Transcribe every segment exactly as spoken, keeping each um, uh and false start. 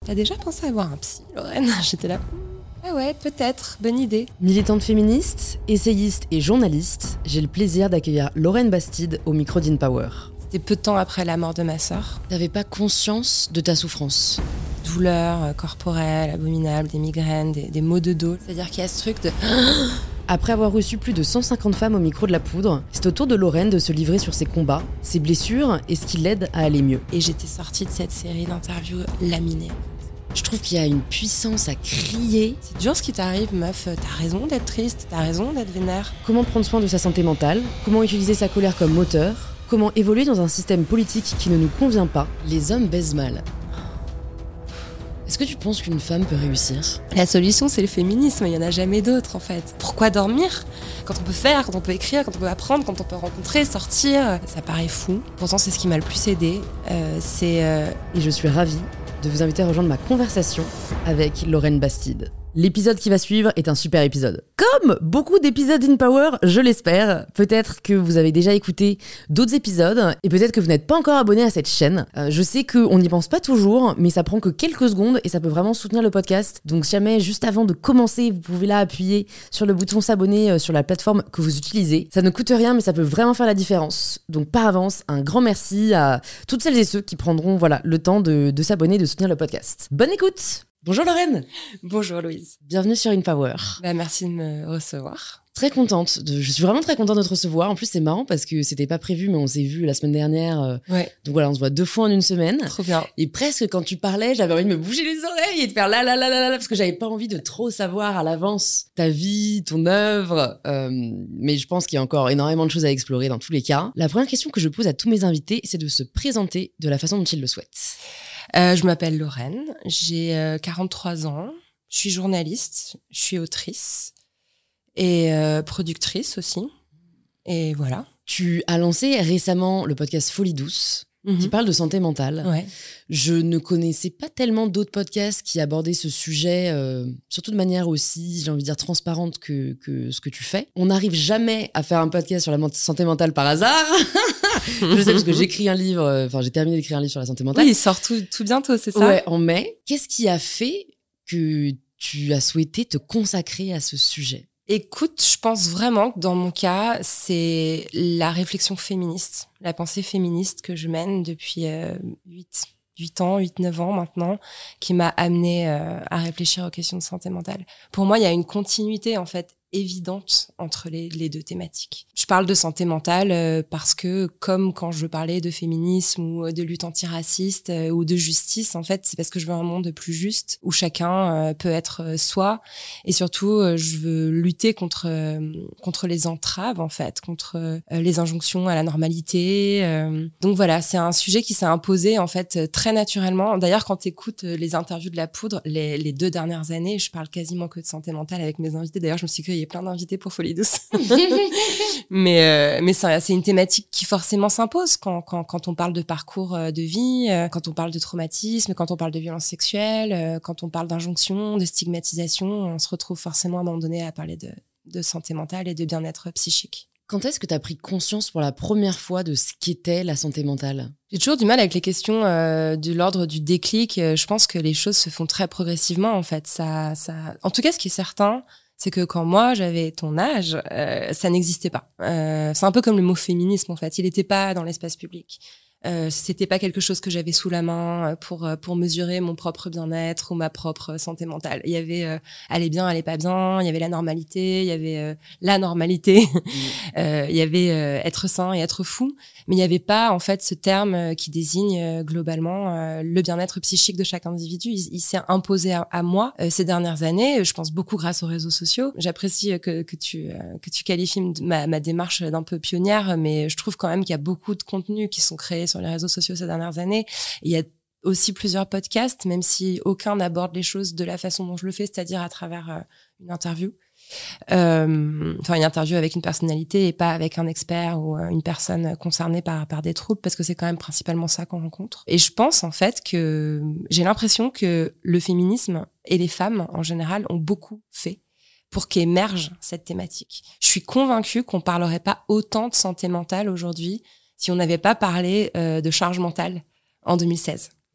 T'as déjà pensé à avoir un psy, Lorraine ? J'étais là. Ah ouais, peut-être, bonne idée. Militante féministe, essayiste et journaliste, j'ai le plaisir d'accueillir Lorraine Bastide au micro d'InPower. C'était peu de temps après la mort de ma sœur. T'avais pas conscience de ta souffrance ? Douleurs corporelles, abominables, des migraines, des, des maux de dos. C'est-à-dire qu'il y a ce truc de... Après avoir reçu plus de cent cinquante femmes au micro de la poudre, c'est au tour de Lorraine de se livrer sur ses combats, ses blessures et ce qui l'aide à aller mieux. Et j'étais sortie de cette série d'interviews laminée. Je trouve qu'il y a une puissance à crier. C'est dur ce qui t'arrive, meuf. T'as raison d'être triste, t'as raison d'être vénère. Comment prendre soin de sa santé mentale ? Comment utiliser sa colère comme moteur ? Comment évoluer dans un système politique qui ne nous convient pas ? Les hommes baisent mal. Est-ce que tu penses qu'une femme peut réussir ? La solution, c'est le féminisme. Il n'y en a jamais d'autre, en fait. Pourquoi dormir ? Quand on peut faire, quand on peut écrire, quand on peut apprendre, quand on peut rencontrer, sortir. Ça paraît fou. Pourtant, c'est ce qui m'a le plus aidée. Euh, c'est... Euh... Et je suis ravie de vous inviter à rejoindre ma conversation avec Lorraine Bastide. L'épisode qui va suivre est un super épisode. Comme beaucoup d'épisodes d'InPower, je l'espère. Peut-être que vous avez déjà écouté d'autres épisodes et peut-être que vous n'êtes pas encore abonné à cette chaîne. Euh, je sais qu'on n'y pense pas toujours, mais ça prend que quelques secondes et ça peut vraiment soutenir le podcast. Donc si jamais, juste avant de commencer, vous pouvez là appuyer sur le bouton s'abonner sur la plateforme que vous utilisez. Ça ne coûte rien, mais ça peut vraiment faire la différence. Donc par avance, un grand merci à toutes celles et ceux qui prendront voilà, le temps de, de s'abonner et de soutenir le podcast. Bonne écoute! Bonjour Lorraine. Bonjour Louise. Bienvenue sur InPower. Bah, merci de me recevoir. Très contente. De, je suis vraiment très contente de te recevoir. En plus, c'est marrant parce que c'était pas prévu, mais on s'est vu la semaine dernière. Euh, ouais. Donc voilà, on se voit deux fois en une semaine. Trop bien. Et presque quand tu parlais, j'avais envie de me bouger les oreilles et de faire la la la la la parce que j'avais pas envie de trop savoir à l'avance ta vie, ton œuvre. Euh, mais je pense qu'il y a encore énormément de choses à explorer dans tous les cas. La première question que je pose à tous mes invités, c'est de se présenter de la façon dont ils le souhaitent. Euh, je m'appelle Lorraine, j'ai euh, quarante-trois ans, je suis journaliste, je suis autrice et euh, productrice aussi. Et voilà. Tu as lancé récemment le podcast Folie douce, mmh. qui parle de santé mentale. Ouais. Je ne connaissais pas tellement d'autres podcasts qui abordaient ce sujet, euh, surtout de manière aussi, j'ai envie de dire, transparente que, que ce que tu fais. On n'arrive jamais à faire un podcast sur la santé mentale par hasard. Je sais parce que j'écris un livre, enfin j'ai terminé d'écrire un livre sur la santé mentale. Oui, il sort tout, tout bientôt, c'est ça ? Ouais, en mai. Qu'est-ce qui a fait que tu as souhaité te consacrer à ce sujet ? Écoute, je pense vraiment que dans mon cas, c'est la réflexion féministe, la pensée féministe que je mène depuis euh, huit ans, huit neuf ans maintenant, qui m'a amenée euh, à réfléchir aux questions de santé mentale. Pour moi, il y a une continuité en fait évidente entre les, les deux thématiques. Je parle de santé mentale euh, parce que, comme quand je veux parler de féminisme ou de lutte antiraciste euh, ou de justice, en fait, c'est parce que je veux un monde plus juste où chacun euh, peut être euh, soi. Et surtout, euh, je veux lutter contre euh, contre les entraves, en fait, contre euh, les injonctions à la normalité. Euh. Donc voilà, c'est un sujet qui s'est imposé, en fait, très naturellement. D'ailleurs, quand tu écoutes les interviews de La Poudre, les, les deux dernières années, je parle quasiment que de santé mentale avec mes invités. D'ailleurs, je me suis créé il y a plein d'invités pour Folie douce. mais euh, mais ça, c'est une thématique qui forcément s'impose quand, quand, quand on parle de parcours de vie, euh, quand on parle de traumatisme, quand on parle de violence sexuelle, euh, quand on parle d'injonction, de stigmatisation, on se retrouve forcément à un moment donné à parler de, de santé mentale et de bien-être psychique. Quand est-ce que tu as pris conscience pour la première fois de ce qu'était la santé mentale ? J'ai toujours du mal avec les questions euh, de l'ordre du déclic. Je pense que les choses se font très progressivement, en fait. Ça, ça... En tout cas, ce qui est certain, c'est que quand moi, j'avais ton âge, euh, ça n'existait pas. Euh, c'est un peu comme le mot féminisme, en fait. Il n'était pas dans l'espace public. Euh, c'était pas quelque chose que j'avais sous la main pour pour mesurer mon propre bien-être ou ma propre santé mentale. Il y avait euh, aller bien, aller pas bien, il y avait la normalité, il y avait euh, la normalité, mmh. euh, il y avait euh, être sain et être fou, mais il y avait pas en fait ce terme qui désigne euh, globalement euh, le bien-être psychique de chaque individu. Il, il s'est imposé à, à moi euh, ces dernières années, je pense beaucoup grâce aux réseaux sociaux. J'apprécie que que tu euh, que tu qualifies ma ma démarche d'un peu pionnière, mais je trouve quand même qu'il y a beaucoup de contenus qui sont créés sur les réseaux sociaux ces dernières années. Il y a aussi plusieurs podcasts, même si aucun n'aborde les choses de la façon dont je le fais, c'est-à-dire à travers euh, une interview. Euh, enfin, une interview avec une personnalité et pas avec un expert ou euh, une personne concernée par, par des troubles, parce que c'est quand même principalement ça qu'on rencontre. Et je pense en fait que j'ai l'impression que le féminisme et les femmes en général ont beaucoup fait pour qu'émerge cette thématique. Je suis convaincue qu'on parlerait pas autant de santé mentale aujourd'hui si on n'avait pas parlé euh, de charge mentale en deux mille seize.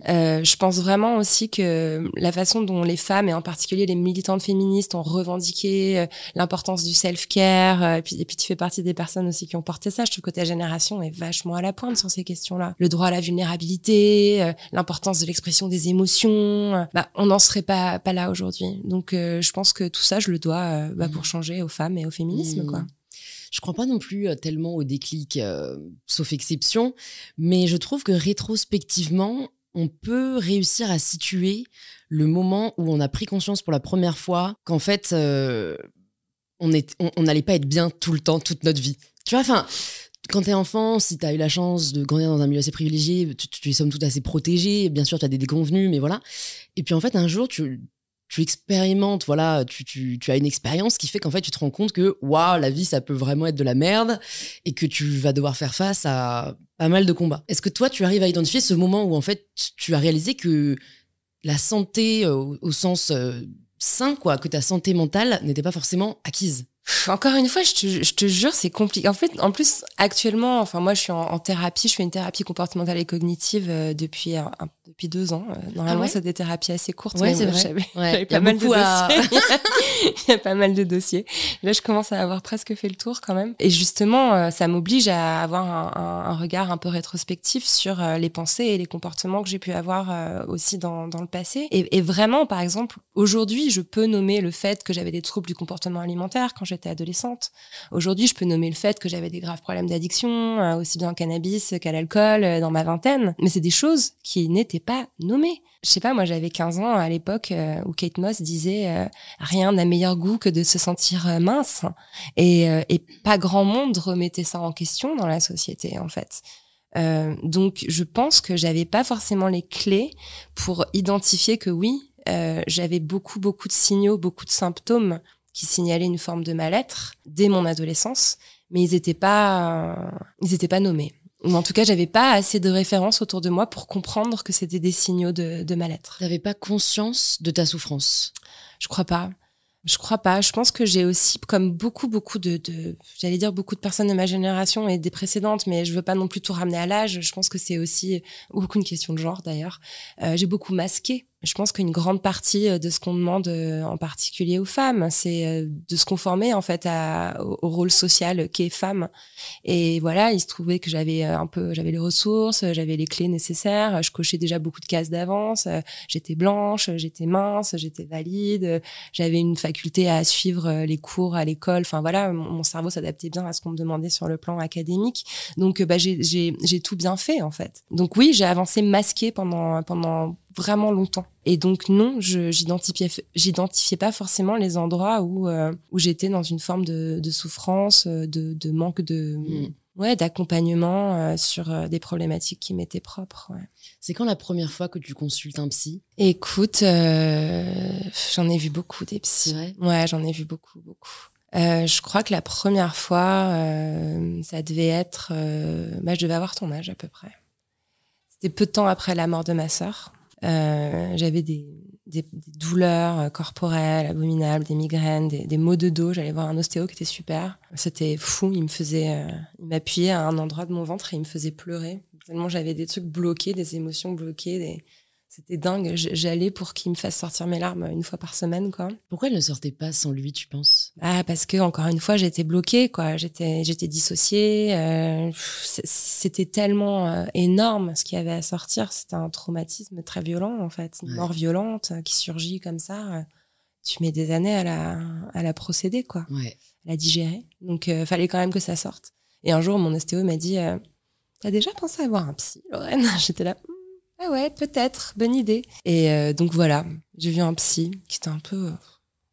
Euh, je pense vraiment aussi que la façon dont les femmes, et en particulier les militantes féministes, ont revendiqué euh, l'importance du self-care, euh, et, puis, et puis tu fais partie des personnes aussi qui ont porté ça. Je trouve que ta génération est vachement à la pointe sur ces questions-là. Le droit à la vulnérabilité, euh, l'importance de l'expression des émotions, euh, bah, on n'en serait pas, pas là aujourd'hui. Donc euh, je pense que tout ça, je le dois euh, bah, pour changer aux femmes et au féminisme, mmh. quoi. Je crois pas non plus tellement au déclic, euh, sauf exception, mais je trouve que rétrospectivement, on peut réussir à situer le moment où on a pris conscience pour la première fois qu'en fait, euh, on est, on n'allait pas être bien tout le temps, toute notre vie. Tu vois, enfin, quand t'es enfant, si t'as eu la chance de grandir dans un milieu assez privilégié, tu, tu es somme toute assez protégé. Bien sûr, tu as des déconvenus, mais voilà. Et puis en fait, un jour, tu... tu expérimentes, voilà, tu, tu, tu as une expérience qui fait qu'en fait, tu te rends compte que, waouh, la vie, ça peut vraiment être de la merde et que tu vas devoir faire face à pas mal de combats. Est-ce que toi, tu arrives à identifier ce moment où, en fait, tu as réalisé que la santé, au, au sens euh, sain, quoi, que ta santé mentale n'était pas forcément acquise? Encore une fois, je te, je te jure, c'est compliqué. En fait, en plus, actuellement, enfin, moi, je suis en, en thérapie. Je fais une thérapie comportementale et cognitive euh, depuis un, un, depuis deux ans. Euh, normalement, ah ouais c'est des thérapies assez courtes. Ouais, c'est moi, vrai. J'avais, ouais. j'avais pas mal de à... dossiers. Il y a pas mal de dossiers. Là, je commence à avoir presque fait le tour quand même. Et justement, euh, ça m'oblige à avoir un, un, un regard un peu rétrospectif sur euh, les pensées et les comportements que j'ai pu avoir euh, aussi dans, dans le passé. Et, et vraiment, par exemple, aujourd'hui, je peux nommer le fait que j'avais des troubles du comportement alimentaire quand j'étais adolescente. Aujourd'hui, je peux nommer le fait que j'avais des graves problèmes d'addiction, euh, aussi bien au cannabis qu'à l'alcool, euh, dans ma vingtaine. Mais c'est des choses qui n'étaient pas nommées. Je sais pas, moi, j'avais quinze ans à l'époque euh, où Kate Moss disait euh, « Rien n'a meilleur goût que de se sentir euh, mince ». Et, euh, et pas grand monde remettait ça en question dans la société, en fait. Euh, donc, je pense que j'avais pas forcément les clés pour identifier que oui, euh, j'avais beaucoup, beaucoup de signaux, beaucoup de symptômes qui signalaient une forme de mal-être dès mon adolescence, mais ils étaient pas, euh, ils étaient pas nommés. Ou en tout cas, j'avais pas assez de références autour de moi pour comprendre que c'était des signaux de, de mal-être. T'avais pas conscience de ta souffrance? Je crois pas. Je crois pas. Je pense que j'ai aussi, comme beaucoup, beaucoup de, de, j'allais dire beaucoup de personnes de ma génération et des précédentes, mais je veux pas non plus tout ramener à l'âge. Je pense que c'est aussi beaucoup une question de genre d'ailleurs. Euh, j'ai beaucoup masqué. Je pense qu'une grande partie de ce qu'on demande, en particulier aux femmes, c'est de se conformer en fait à, au, au rôle social qu'est femme. Et voilà, il se trouvait que j'avais un peu, j'avais les ressources, j'avais les clés nécessaires. Je cochais déjà beaucoup de cases d'avance. J'étais blanche, j'étais mince, j'étais valide. J'avais une faculté à suivre les cours à l'école. Enfin voilà, mon cerveau s'adaptait bien à ce qu'on me demandait sur le plan académique. Donc bah j'ai j'ai j'ai tout bien fait en fait. Donc oui, j'ai avancé masquée pendant pendant vraiment longtemps. Et donc non, je j'identifiais j'identifiais pas forcément les endroits où euh, où j'étais dans une forme de de souffrance, de de manque de mmh. ouais, d'accompagnement euh, sur euh, des problématiques qui m'étaient propres. Ouais. C'est quand la première fois que tu consultes un psy? Écoute, euh, j'en ai vu beaucoup des psys. C'est vrai? Ouais, j'en ai vu beaucoup beaucoup. Euh, je crois que la première fois, euh, ça devait être, euh, bah, je devais avoir ton âge à peu près. C'était peu de temps après la mort de ma sœur. Euh, j'avais des, des, des douleurs corporelles, abominables, des migraines, des, des maux de dos. J'allais voir un ostéo qui était super. C'était fou. Il me faisait, euh, il m'appuyait à un endroit de mon ventre et il me faisait pleurer. Tellement j'avais des trucs bloqués, des émotions bloquées. Des... C'était dingue. J'allais pour qu'il me fasse sortir mes larmes une fois par semaine, quoi. Pourquoi elle ne sortait pas sans lui, tu penses? Ah, parce que encore une fois, j'étais bloquée, quoi. J'étais, j'étais dissociée. Euh, c'était tellement euh, énorme ce qu'il y avait à sortir. C'était un traumatisme très violent, en fait, une ouais. mort violente euh, qui surgit comme ça. Euh, tu mets des années à la, à la procéder, quoi, ouais. à la digérer. Donc, euh, fallait quand même que ça sorte. Et un jour, mon ostéo m'a dit, euh, t'as déjà pensé à voir un psy, Lorraine? J'étais là. Ah ouais, peut-être, bonne idée. Et euh, donc voilà, j'ai vu un psy qui était un peu, euh,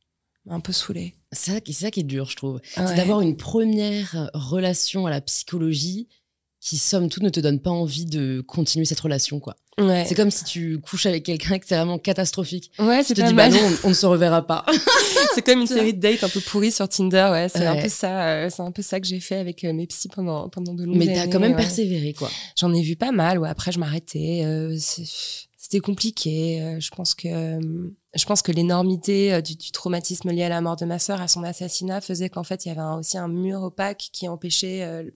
un peu saoulé. C'est ça, c'est ça qui est dur, je trouve. Ouais. C'est d'avoir une première relation à la psychologie qui, somme toute, ne te donne pas envie de continuer cette relation, quoi. Ouais. C'est comme si tu couches avec quelqu'un et que c'est vraiment catastrophique. Ouais, c'est tu te pas dis, mal. bah non, on, on ne se reverra pas. C'est comme une série de dates un peu pourries sur Tinder, ouais. C'est ouais. un peu ça, euh, c'est un peu ça que j'ai fait avec euh, mes psys pendant, pendant de longues Mais années. Mais t'as quand même ouais. persévéré, quoi. J'en ai vu pas mal, ouais. Après, je m'arrêtais. Euh, c'était compliqué. Euh, je pense que, euh, je pense que l'énormité euh, du, du traumatisme lié à la mort de ma sœur, à son assassinat, faisait qu'en fait, il y avait un, aussi un mur opaque qui empêchait euh,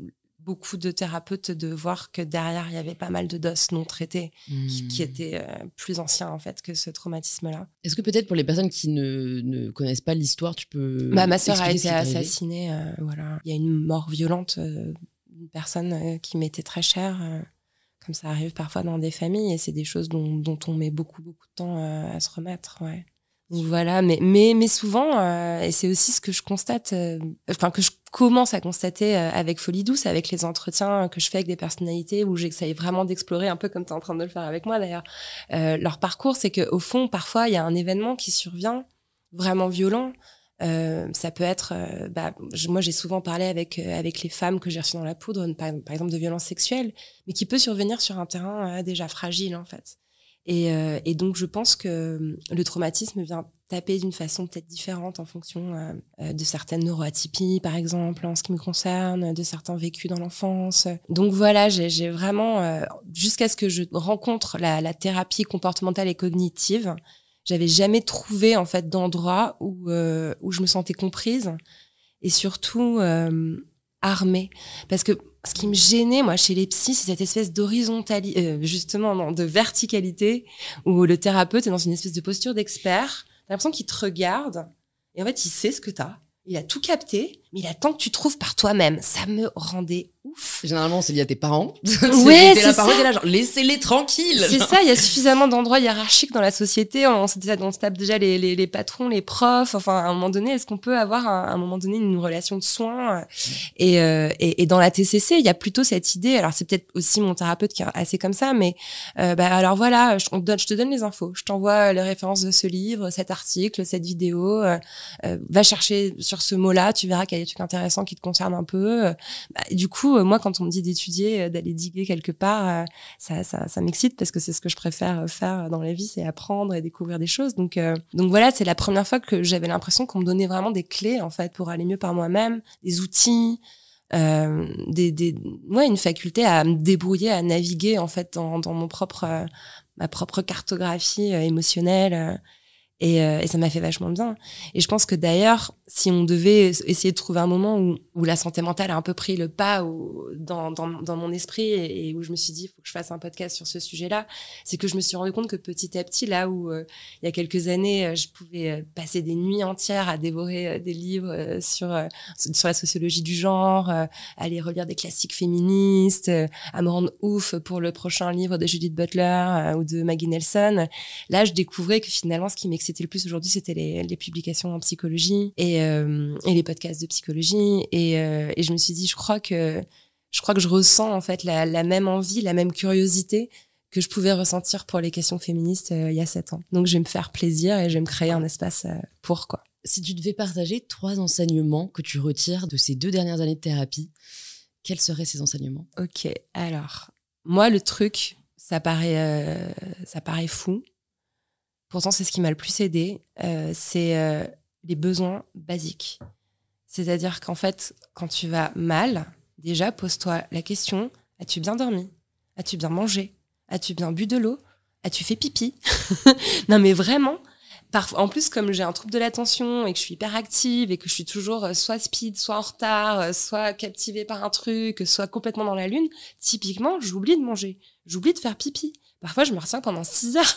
beaucoup de thérapeutes de voir que derrière, il y avait pas mal de doses non traitées mmh. qui, qui étaient euh, plus anciens, en fait, que ce traumatisme-là. Est-ce que peut-être pour les personnes qui ne, ne connaissent pas l'histoire, tu peux... Bah, ma sœur a été assassinée. Euh, voilà. Il y a une mort violente euh, d'une personne euh, qui m'était très chère, euh, comme ça arrive parfois dans des familles, et c'est des choses dont, dont on met beaucoup, beaucoup de temps euh, à se remettre, ouais. Donc voilà, mais mais mais souvent, euh, et c'est aussi ce que je constate, euh, enfin que je commence à constater euh, avec Folie Douce, avec les entretiens que je fais avec des personnalités où j'essaye vraiment d'explorer un peu comme tu es en train de le faire avec moi d'ailleurs. Euh, leur parcours, c'est que au fond, parfois, il y a un événement qui survient vraiment violent. Euh, ça peut être, euh, bah, je, moi j'ai souvent parlé avec euh, avec les femmes que j'ai reçues dans la poudre, par, par exemple de violences sexuelles, mais qui peut survenir sur un terrain euh, déjà fragile en fait. Et, euh, et donc, je pense que le traumatisme vient taper d'une façon peut-être différente en fonction euh, de certaines neuroatypies, par exemple, en ce qui me concerne, de certains vécus dans l'enfance. Donc voilà, j'ai, j'ai vraiment, euh, jusqu'à ce que je rencontre la, la thérapie comportementale et cognitive, j'avais jamais trouvé en fait d'endroit où euh, où je me sentais comprise et surtout euh, armée, parce que ce qui me gênait, moi, chez les psys, c'est cette espèce d'horizontalité, euh, justement, non, de verticalité, où le thérapeute est dans une espèce de posture d'expert. T'as l'impression qu'il te regarde, et en fait, il sait ce que t'as. Il a tout capté, mais il attend que tu trouves par toi-même. Ça me rendait ouf. Généralement, c'est lié à tes parents. Ouais, c'est, c'est la parole, là, genre, laissez-les tranquilles. C'est genre. Ça, il y a suffisamment d'endroits hiérarchiques dans la société. On, on, se, on se tape déjà les, les, les patrons, les profs. Enfin, à un moment donné, est-ce qu'on peut avoir, à un moment donné, une relation de soins et, euh, et, et dans la T C C, il y a plutôt cette idée. Alors, c'est peut-être aussi mon thérapeute qui est assez comme ça, mais euh, bah, alors voilà, je, on te donne, je te donne les infos. Je t'envoie les références de ce livre, cet article, cette vidéo. Euh, euh, va chercher sur ce mot-là, tu verras qu'il y a des trucs intéressants qui te concernent un peu. Bah, du coup, moi, quand on me dit d'étudier, d'aller diguer quelque part, ça, ça, ça m'excite parce que c'est ce que je préfère faire dans la vie, c'est apprendre et découvrir des choses. Donc, euh, donc voilà, c'est la première fois que j'avais l'impression qu'on me donnait vraiment des clés en fait pour aller mieux par moi-même, des outils, euh, des, des, ouais, une faculté à me débrouiller, à naviguer en fait dans, dans mon propre, euh, ma propre cartographie euh, émotionnelle. Euh, Et, euh, et ça m'a fait vachement bien. Et je pense que d'ailleurs, si on devait essayer de trouver un moment où, où la santé mentale a un peu pris le pas où, dans, dans, dans mon esprit et, et où je me suis dit, il faut que je fasse un podcast sur ce sujet-là, c'est que je me suis rendu compte que petit à petit, là où euh, il y a quelques années, euh, je pouvais euh, passer des nuits entières à dévorer euh, des livres euh, sur, euh, sur la sociologie du genre, euh, aller relire des classiques féministes, euh, à me rendre ouf pour le prochain livre de Judith Butler euh, ou de Maggie Nelson. Là, je découvrais que finalement, ce qui m'excitait le plus aujourd'hui, c'était les, les publications en psychologie et, euh, et les podcasts de psychologie. Et, euh, et je me suis dit, je crois que je crois que je ressens en fait la, la même envie, la même curiosité que je pouvais ressentir pour les questions féministes euh, il y a sept ans. Donc, je vais me faire plaisir et je vais me créer un espace euh, pour quoi. Si tu devais partager trois enseignements que tu retires de ces deux dernières années de thérapie, quels seraient ces enseignements ? Ok, alors moi le truc, ça paraît euh, ça paraît fou. Pourtant, c'est ce qui m'a le plus aidé, euh, c'est euh, les besoins basiques. C'est-à-dire qu'en fait, quand tu vas mal, déjà, pose-toi la question, as-tu bien dormi ? As-tu bien mangé ? As-tu bien bu de l'eau ? As-tu fait pipi ? Non, mais vraiment, parfois, en plus, comme j'ai un trouble de l'attention et que je suis hyper active et que je suis toujours soit speed, soit en retard, soit captivée par un truc, soit complètement dans la lune, typiquement, j'oublie de manger, j'oublie de faire pipi. Parfois, je me retiens pendant six heures.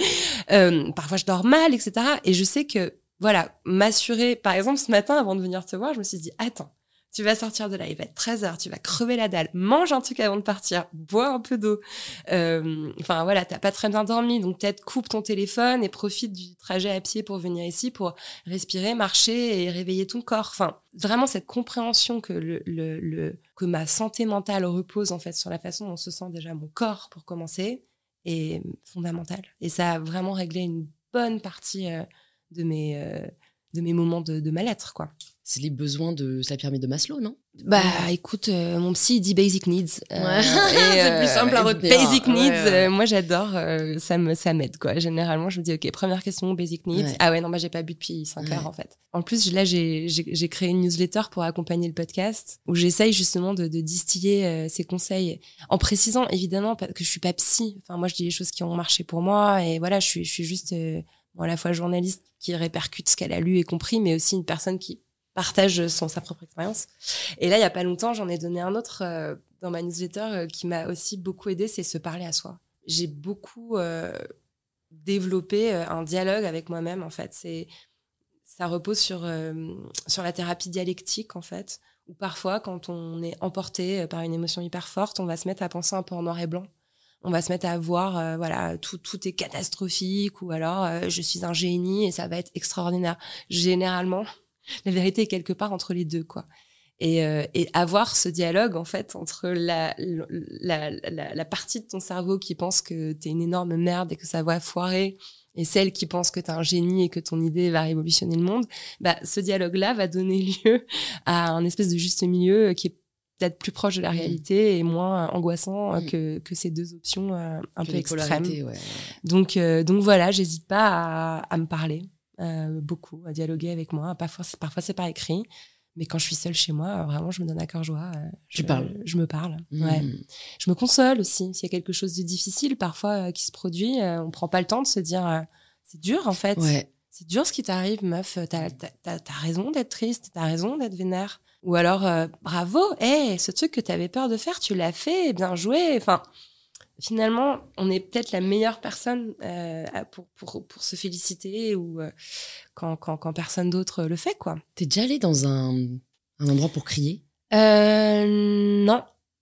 euh, parfois, je dors mal, et cetera. Et je sais que, voilà, m'assurer... Par exemple, ce matin, avant de venir te voir, je me suis dit, attends, tu vas sortir de là, il va être treize heures, tu vas crever la dalle, mange un truc avant de partir, bois un peu d'eau. Euh, enfin, voilà, t'as pas très bien dormi, donc peut-être coupe ton téléphone et profite du trajet à pied pour venir ici, pour respirer, marcher et réveiller ton corps. Enfin, vraiment cette compréhension que le, le, le que ma santé mentale repose, en fait, sur la façon dont se sent déjà mon corps, pour commencer, est fondamentale. Et ça a vraiment réglé une bonne partie euh, de mes euh, de mes moments de, de mal-être, quoi. C'est les besoins de la pyramide de Maslow, non ? Bah, écoute, euh, mon psy il dit basic needs. Euh, ouais. Et, c'est plus simple à retenir. Basic needs, ouais, ouais. Euh, moi j'adore, euh, ça me ça m'aide, quoi. Généralement, je me dis, ok, première question, basic needs. Ouais. Ah ouais, non, bah j'ai pas bu depuis cinq heures, en fait. En plus, là, j'ai, j'ai, j'ai créé une newsletter pour accompagner le podcast, où j'essaye justement de, de distiller euh, ces conseils, en précisant évidemment que je suis pas psy. Enfin, moi, je dis les choses qui ont marché pour moi, et voilà, je suis, je suis juste euh, bon, à la fois journaliste qui répercute ce qu'elle a lu et compris, mais aussi une personne qui partage son, sa propre expérience. Et là, il y a pas longtemps, j'en ai donné un autre euh, dans ma newsletter euh, qui m'a aussi beaucoup aidé, c'est se parler à soi. J'ai beaucoup euh, développé euh, un dialogue avec moi-même, en fait. C'est, ça repose sur, euh, sur la thérapie dialectique, en fait, où parfois, quand on est emporté par une émotion hyper forte, on va se mettre à penser un peu en noir et blanc. On va se mettre à voir, euh, voilà, tout, tout est catastrophique, ou alors euh, je suis un génie et ça va être extraordinaire. Généralement, la vérité est quelque part entre les deux, quoi. Et, euh, et avoir ce dialogue, en fait, entre la, la, la, la partie de ton cerveau qui pense que t'es une énorme merde et que ça va foirer, et celle qui pense que t'es un génie et que ton idée va révolutionner le monde, bah, ce dialogue-là va donner lieu à un espèce de juste milieu qui est peut-être plus proche de la réalité et moins angoissant mmh. que, que ces deux options euh, un que peu extrêmes. Ouais. Donc, euh, donc voilà, j'hésite pas à, à me parler euh, beaucoup, à dialoguer avec moi. Parfois, c'est, parfois, c'est par écrit, mais quand je suis seule chez moi, vraiment, je me donne à cœur joie. Euh, je, tu parles je, je me parle, mmh. ouais. Je me console aussi. S'il y a quelque chose de difficile, parfois, euh, qui se produit, euh, on prend pas le temps de se dire euh, c'est dur, en fait. Ouais. C'est dur ce qui t'arrive, meuf. T'as, t'as, t'as, t'as raison d'être triste, t'as raison d'être vénère. Ou alors, euh, bravo, hey, ce truc que tu avais peur de faire, tu l'as fait, bien joué. Enfin, finalement, on est peut-être la meilleure personne euh, pour, pour, pour se féliciter ou euh, quand, quand, quand personne d'autre le fait, quoi. T'es déjà allée dans un, un endroit pour crier ? euh, Non.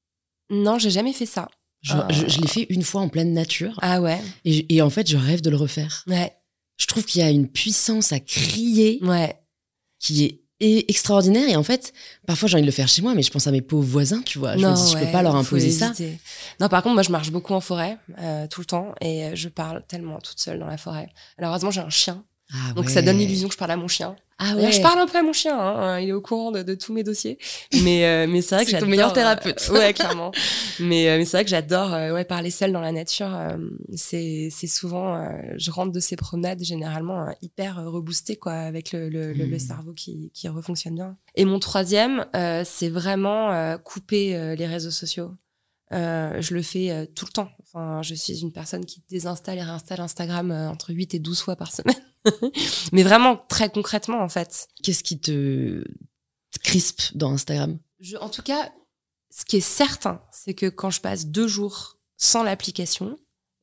Non, j'ai jamais fait ça. Je, euh... je, je l'ai fait une fois en pleine nature. Ah ouais. Et, et en fait, je rêve de le refaire. Ouais. Je trouve qu'il y a une puissance à crier ouais. qui est et extraordinaire. Et en fait, parfois, j'ai envie de le faire chez moi, mais je pense à mes pauvres voisins, tu vois. Je non, me dis, ouais, je peux pas leur imposer ça. Non, par contre, moi, je marche beaucoup en forêt, euh, tout le temps, et je parle tellement toute seule dans la forêt. Alors, heureusement, j'ai un chien. Ah, donc, ouais. ça donne l'illusion que je parle à mon chien. Ah ouais. Je parle un peu à mon chien, hein, il est au courant de, de tous mes dossiers. Mais, euh, mais c'est vrai que c'est j'adore. ton meilleur thérapeute. Euh, ouais, clairement. mais, euh, mais c'est vrai que j'adore, euh, ouais, parler seule dans la nature. Euh, c'est, c'est souvent, euh, je rentre de ces promenades généralement euh, hyper euh, reboostée, quoi, avec le, le, mmh. le, le cerveau qui, qui refonctionne bien. Et mon troisième, euh, c'est vraiment euh, couper euh, les réseaux sociaux. Euh, je le fais euh, tout le temps. Enfin, je suis une personne qui désinstalle et réinstalle Instagram euh, entre huit et douze fois par semaine. Mais vraiment, très concrètement, en fait. Qu'est-ce qui te, te crispe dans Instagram ? je, En tout cas, ce qui est certain, c'est que quand je passe deux jours sans l'application,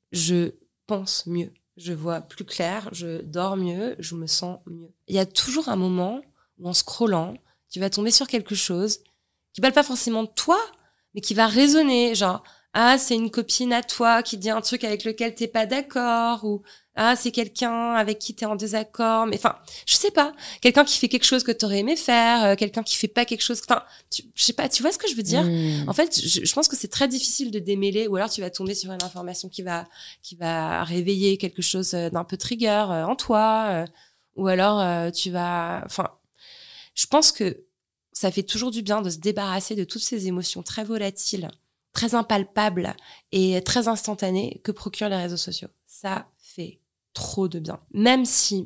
je pense mieux. Je vois plus clair, je dors mieux, je me sens mieux. Il y a toujours un moment où, en scrollant, tu vas tomber sur quelque chose qui parle pas forcément de toi, mais qui va résonner, genre « Ah, c'est une copine à toi qui dit un truc avec lequel t'es pas d'accord » ou « Ah, c'est quelqu'un avec qui t'es en désaccord ». Mais enfin, je sais pas, quelqu'un qui fait quelque chose que t'aurais aimé faire, euh, quelqu'un qui fait pas quelque chose... Enfin, tu, je sais pas, tu vois ce que je veux dire ? mmh. En fait, je, je pense que c'est très difficile de démêler, ou alors tu vas tomber sur une information qui va, qui va réveiller quelque chose d'un peu trigger euh, en toi, euh, ou alors euh, tu vas... Enfin, je pense que ça fait toujours du bien de se débarrasser de toutes ces émotions très volatiles, très impalpables et très instantanées que procurent les réseaux sociaux. Ça fait trop de bien. Même si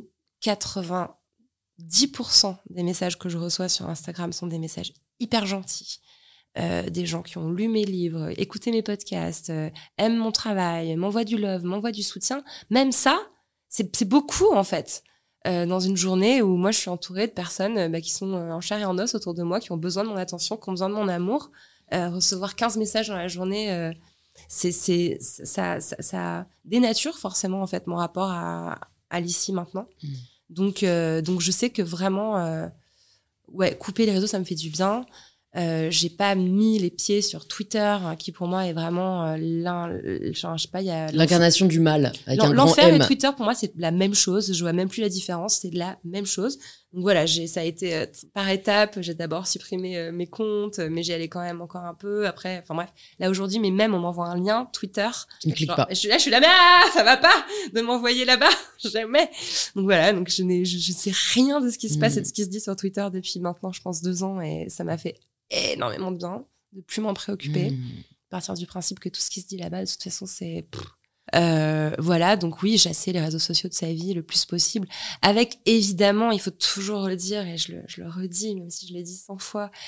quatre-vingt-dix pour cent des messages que je reçois sur Instagram sont des messages hyper gentils, euh, des gens qui ont lu mes livres, écouté mes podcasts, euh, aiment mon travail, m'envoient du love, m'envoient du soutien, même ça, c'est, c'est beaucoup en fait. Euh, dans une journée où moi je suis entourée de personnes euh, bah, qui sont euh, en chair et en os autour de moi, qui ont besoin de mon attention, qui ont besoin de mon amour. Euh, recevoir quinze messages dans la journée, euh, c'est, c'est, ça, ça, ça dénature forcément en fait mon rapport à, à l'ici maintenant. Mmh. Donc, euh, donc je sais que vraiment, euh, ouais, couper les réseaux, ça me fait du bien. Euh, j'ai pas mis les pieds sur Twitter, hein, qui pour moi est vraiment euh, l'un, genre, je sais pas, il y a l'incarnation du mal avec L'en, un grand l'enfer M. et Twitter pour moi c'est la même chose. Je vois même plus la différence, c'est la même chose. Donc voilà, j'ai ça a été euh, par étapes. J'ai d'abord supprimé euh, mes comptes, mais j'y allais quand même encore un peu. Après, enfin bref, là aujourd'hui, mais même on m'envoie un lien Twitter. Tu ne cliques genre, pas. Je suis là, je suis là, mais ah, ça va pas de m'envoyer là-bas, jamais. Donc voilà, donc je n'ai, je, je sais rien de ce qui se passe mmh. et de ce qui se dit sur Twitter depuis maintenant, je pense deux ans, et ça m'a fait énormément de bien de plus m'en préoccuper, mmh. partir du principe que tout ce qui se dit là-bas de toute façon c'est euh, voilà. Donc oui, chasser les réseaux sociaux de sa vie le plus possible, avec évidemment, il faut toujours le dire et je le, je le redis même si je l'ai dit cent fois,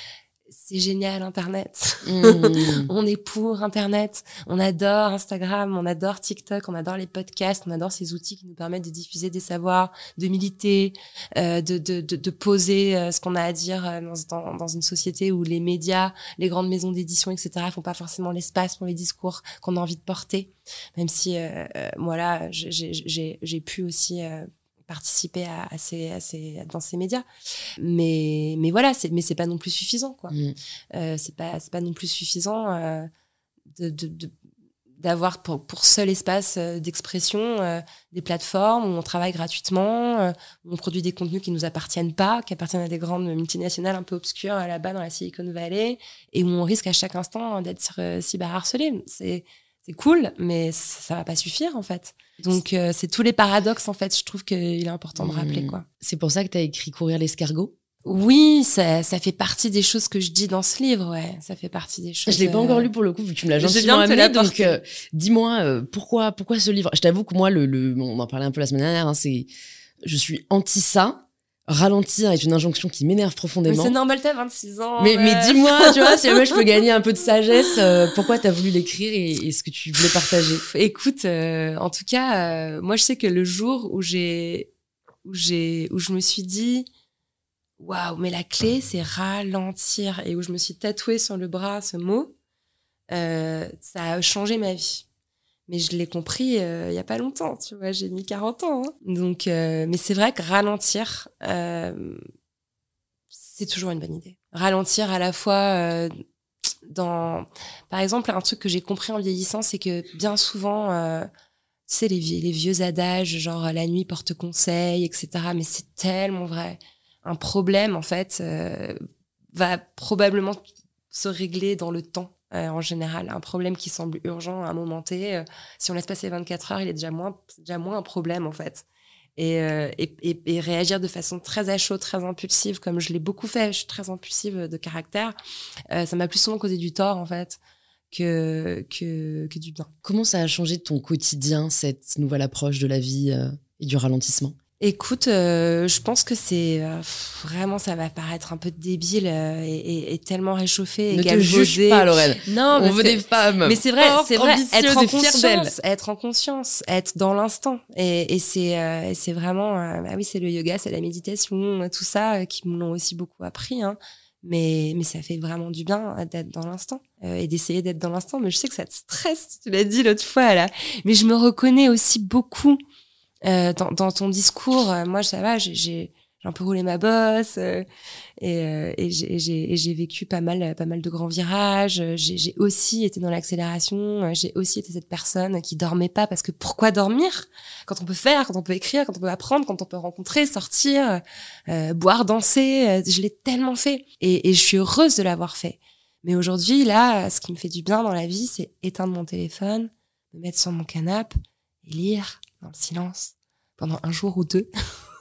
c'est génial, Internet. Mmh. On est pour Internet. On adore Instagram, on adore TikTok, on adore les podcasts, on adore ces outils qui nous permettent de diffuser des savoirs, de militer, euh, de, de, de, de poser euh, ce qu'on a à dire euh, dans, dans, dans une société où les médias, les grandes maisons d'édition, et cetera font pas forcément l'espace pour les discours qu'on a envie de porter. Même si, euh, euh, moi là, j'ai, j'ai, j'ai pu aussi... Euh, participer à, à ces, à ces, dans ces médias, mais mais voilà, c'est mais c'est pas non plus suffisant, quoi. Mmh. Euh, c'est pas c'est pas non plus suffisant euh, de, de, de d'avoir pour pour seul espace euh, d'expression euh, des plateformes où on travaille gratuitement, euh, où on produit des contenus qui nous appartiennent pas, qui appartiennent à des grandes multinationales un peu obscures là-bas dans la Silicon Valley, et où on risque à chaque instant d'être euh, cyberharcelé. C'est c'est cool, mais ça, ça va pas suffire, en fait. Donc, euh, c'est tous les paradoxes, en fait, je trouve qu'il est important de rappeler, quoi. C'est pour ça que tu as écrit Courir l'escargot? Oui, ça, ça fait partie des choses que je dis dans ce livre, ouais. Ça fait partie des choses... Je l'ai pas euh... encore lu pour le coup, vu que tu me l'as Je gentiment viens de te amené, donc l'apporter. euh, dis-moi, euh, pourquoi, pourquoi ce livre? Je t'avoue que moi, le, le, on en parlait un peu la semaine dernière, hein, c'est, je suis anti ça. Ralentir est une injonction qui m'énerve profondément. Mais c'est normal, t'as vingt-six ans. Mais, ouais. mais dis-moi, tu vois, si jamais je peux gagner un peu de sagesse, euh, pourquoi t'as voulu l'écrire et, et ce que tu voulais partager? Écoute, euh, en tout cas, euh, moi, je sais que le jour où j'ai, où j'ai, où je me suis dit, waouh, mais la clé, c'est ralentir, et où je me suis tatouée sur le bras ce mot, euh, ça a changé ma vie. Mais je l'ai compris euh, il y a pas longtemps, tu vois, j'ai mis quarante ans. Hein. Donc, euh, mais c'est vrai que ralentir, euh, c'est toujours une bonne idée. Ralentir à la fois euh, dans... Par exemple, un truc que j'ai compris en vieillissant, c'est que bien souvent, euh, tu sais, les vieux, les vieux adages, genre la nuit porte conseil, et cetera. Mais c'est tellement vrai. Un problème, en fait, euh, va probablement se régler dans le temps. Euh, en général, un problème qui semble urgent à un moment T, euh, si on laisse passer vingt-quatre heures, il est déjà moins, c'est déjà moins un problème, en fait. Et, euh, et, et, et réagir de façon très à chaud, très impulsive, comme je l'ai beaucoup fait, je suis très impulsive de caractère, euh, ça m'a plus souvent causé du tort, en fait, que, que, que du bien. Comment ça a changé ton quotidien, cette nouvelle approche de la vie euh, et du ralentissement? Écoute, euh, je pense que c'est euh, vraiment, ça va paraître un peu débile euh, et, et, et tellement réchauffé. Ne et te juge pas, Lorraine. Non, on veut que, des femmes. Mais c'est vrai, fortes, c'est vrai. Être en conscience, être en conscience, être dans l'instant. Et, et c'est, euh, c'est vraiment, euh, bah oui, c'est le yoga, c'est la méditation, tout ça euh, qui me l'ont aussi beaucoup appris. Hein. Mais, mais ça fait vraiment du bien d'être dans l'instant euh, et d'essayer d'être dans l'instant. Mais je sais que ça te stresse, tu l'as dit l'autre fois là. Mais je me reconnais aussi beaucoup. Euh, dans, dans ton discours, euh, moi ça va, j'ai, j'ai, j'ai un peu roulé ma bosse euh, et, euh, et, j'ai, et, j'ai, et j'ai vécu pas mal, pas mal de grands virages. J'ai, j'ai aussi été dans l'accélération. Euh, j'ai aussi été cette personne qui dormait pas parce que pourquoi dormir quand on peut faire, quand on peut écrire, quand on peut apprendre, quand on peut rencontrer, sortir, euh, boire, danser. Euh, je l'ai tellement fait et, et je suis heureuse de l'avoir fait. Mais aujourd'hui, là, ce qui me fait du bien dans la vie, c'est éteindre mon téléphone, me mettre sur mon canapé et lire. Dans le silence, pendant un jour ou deux.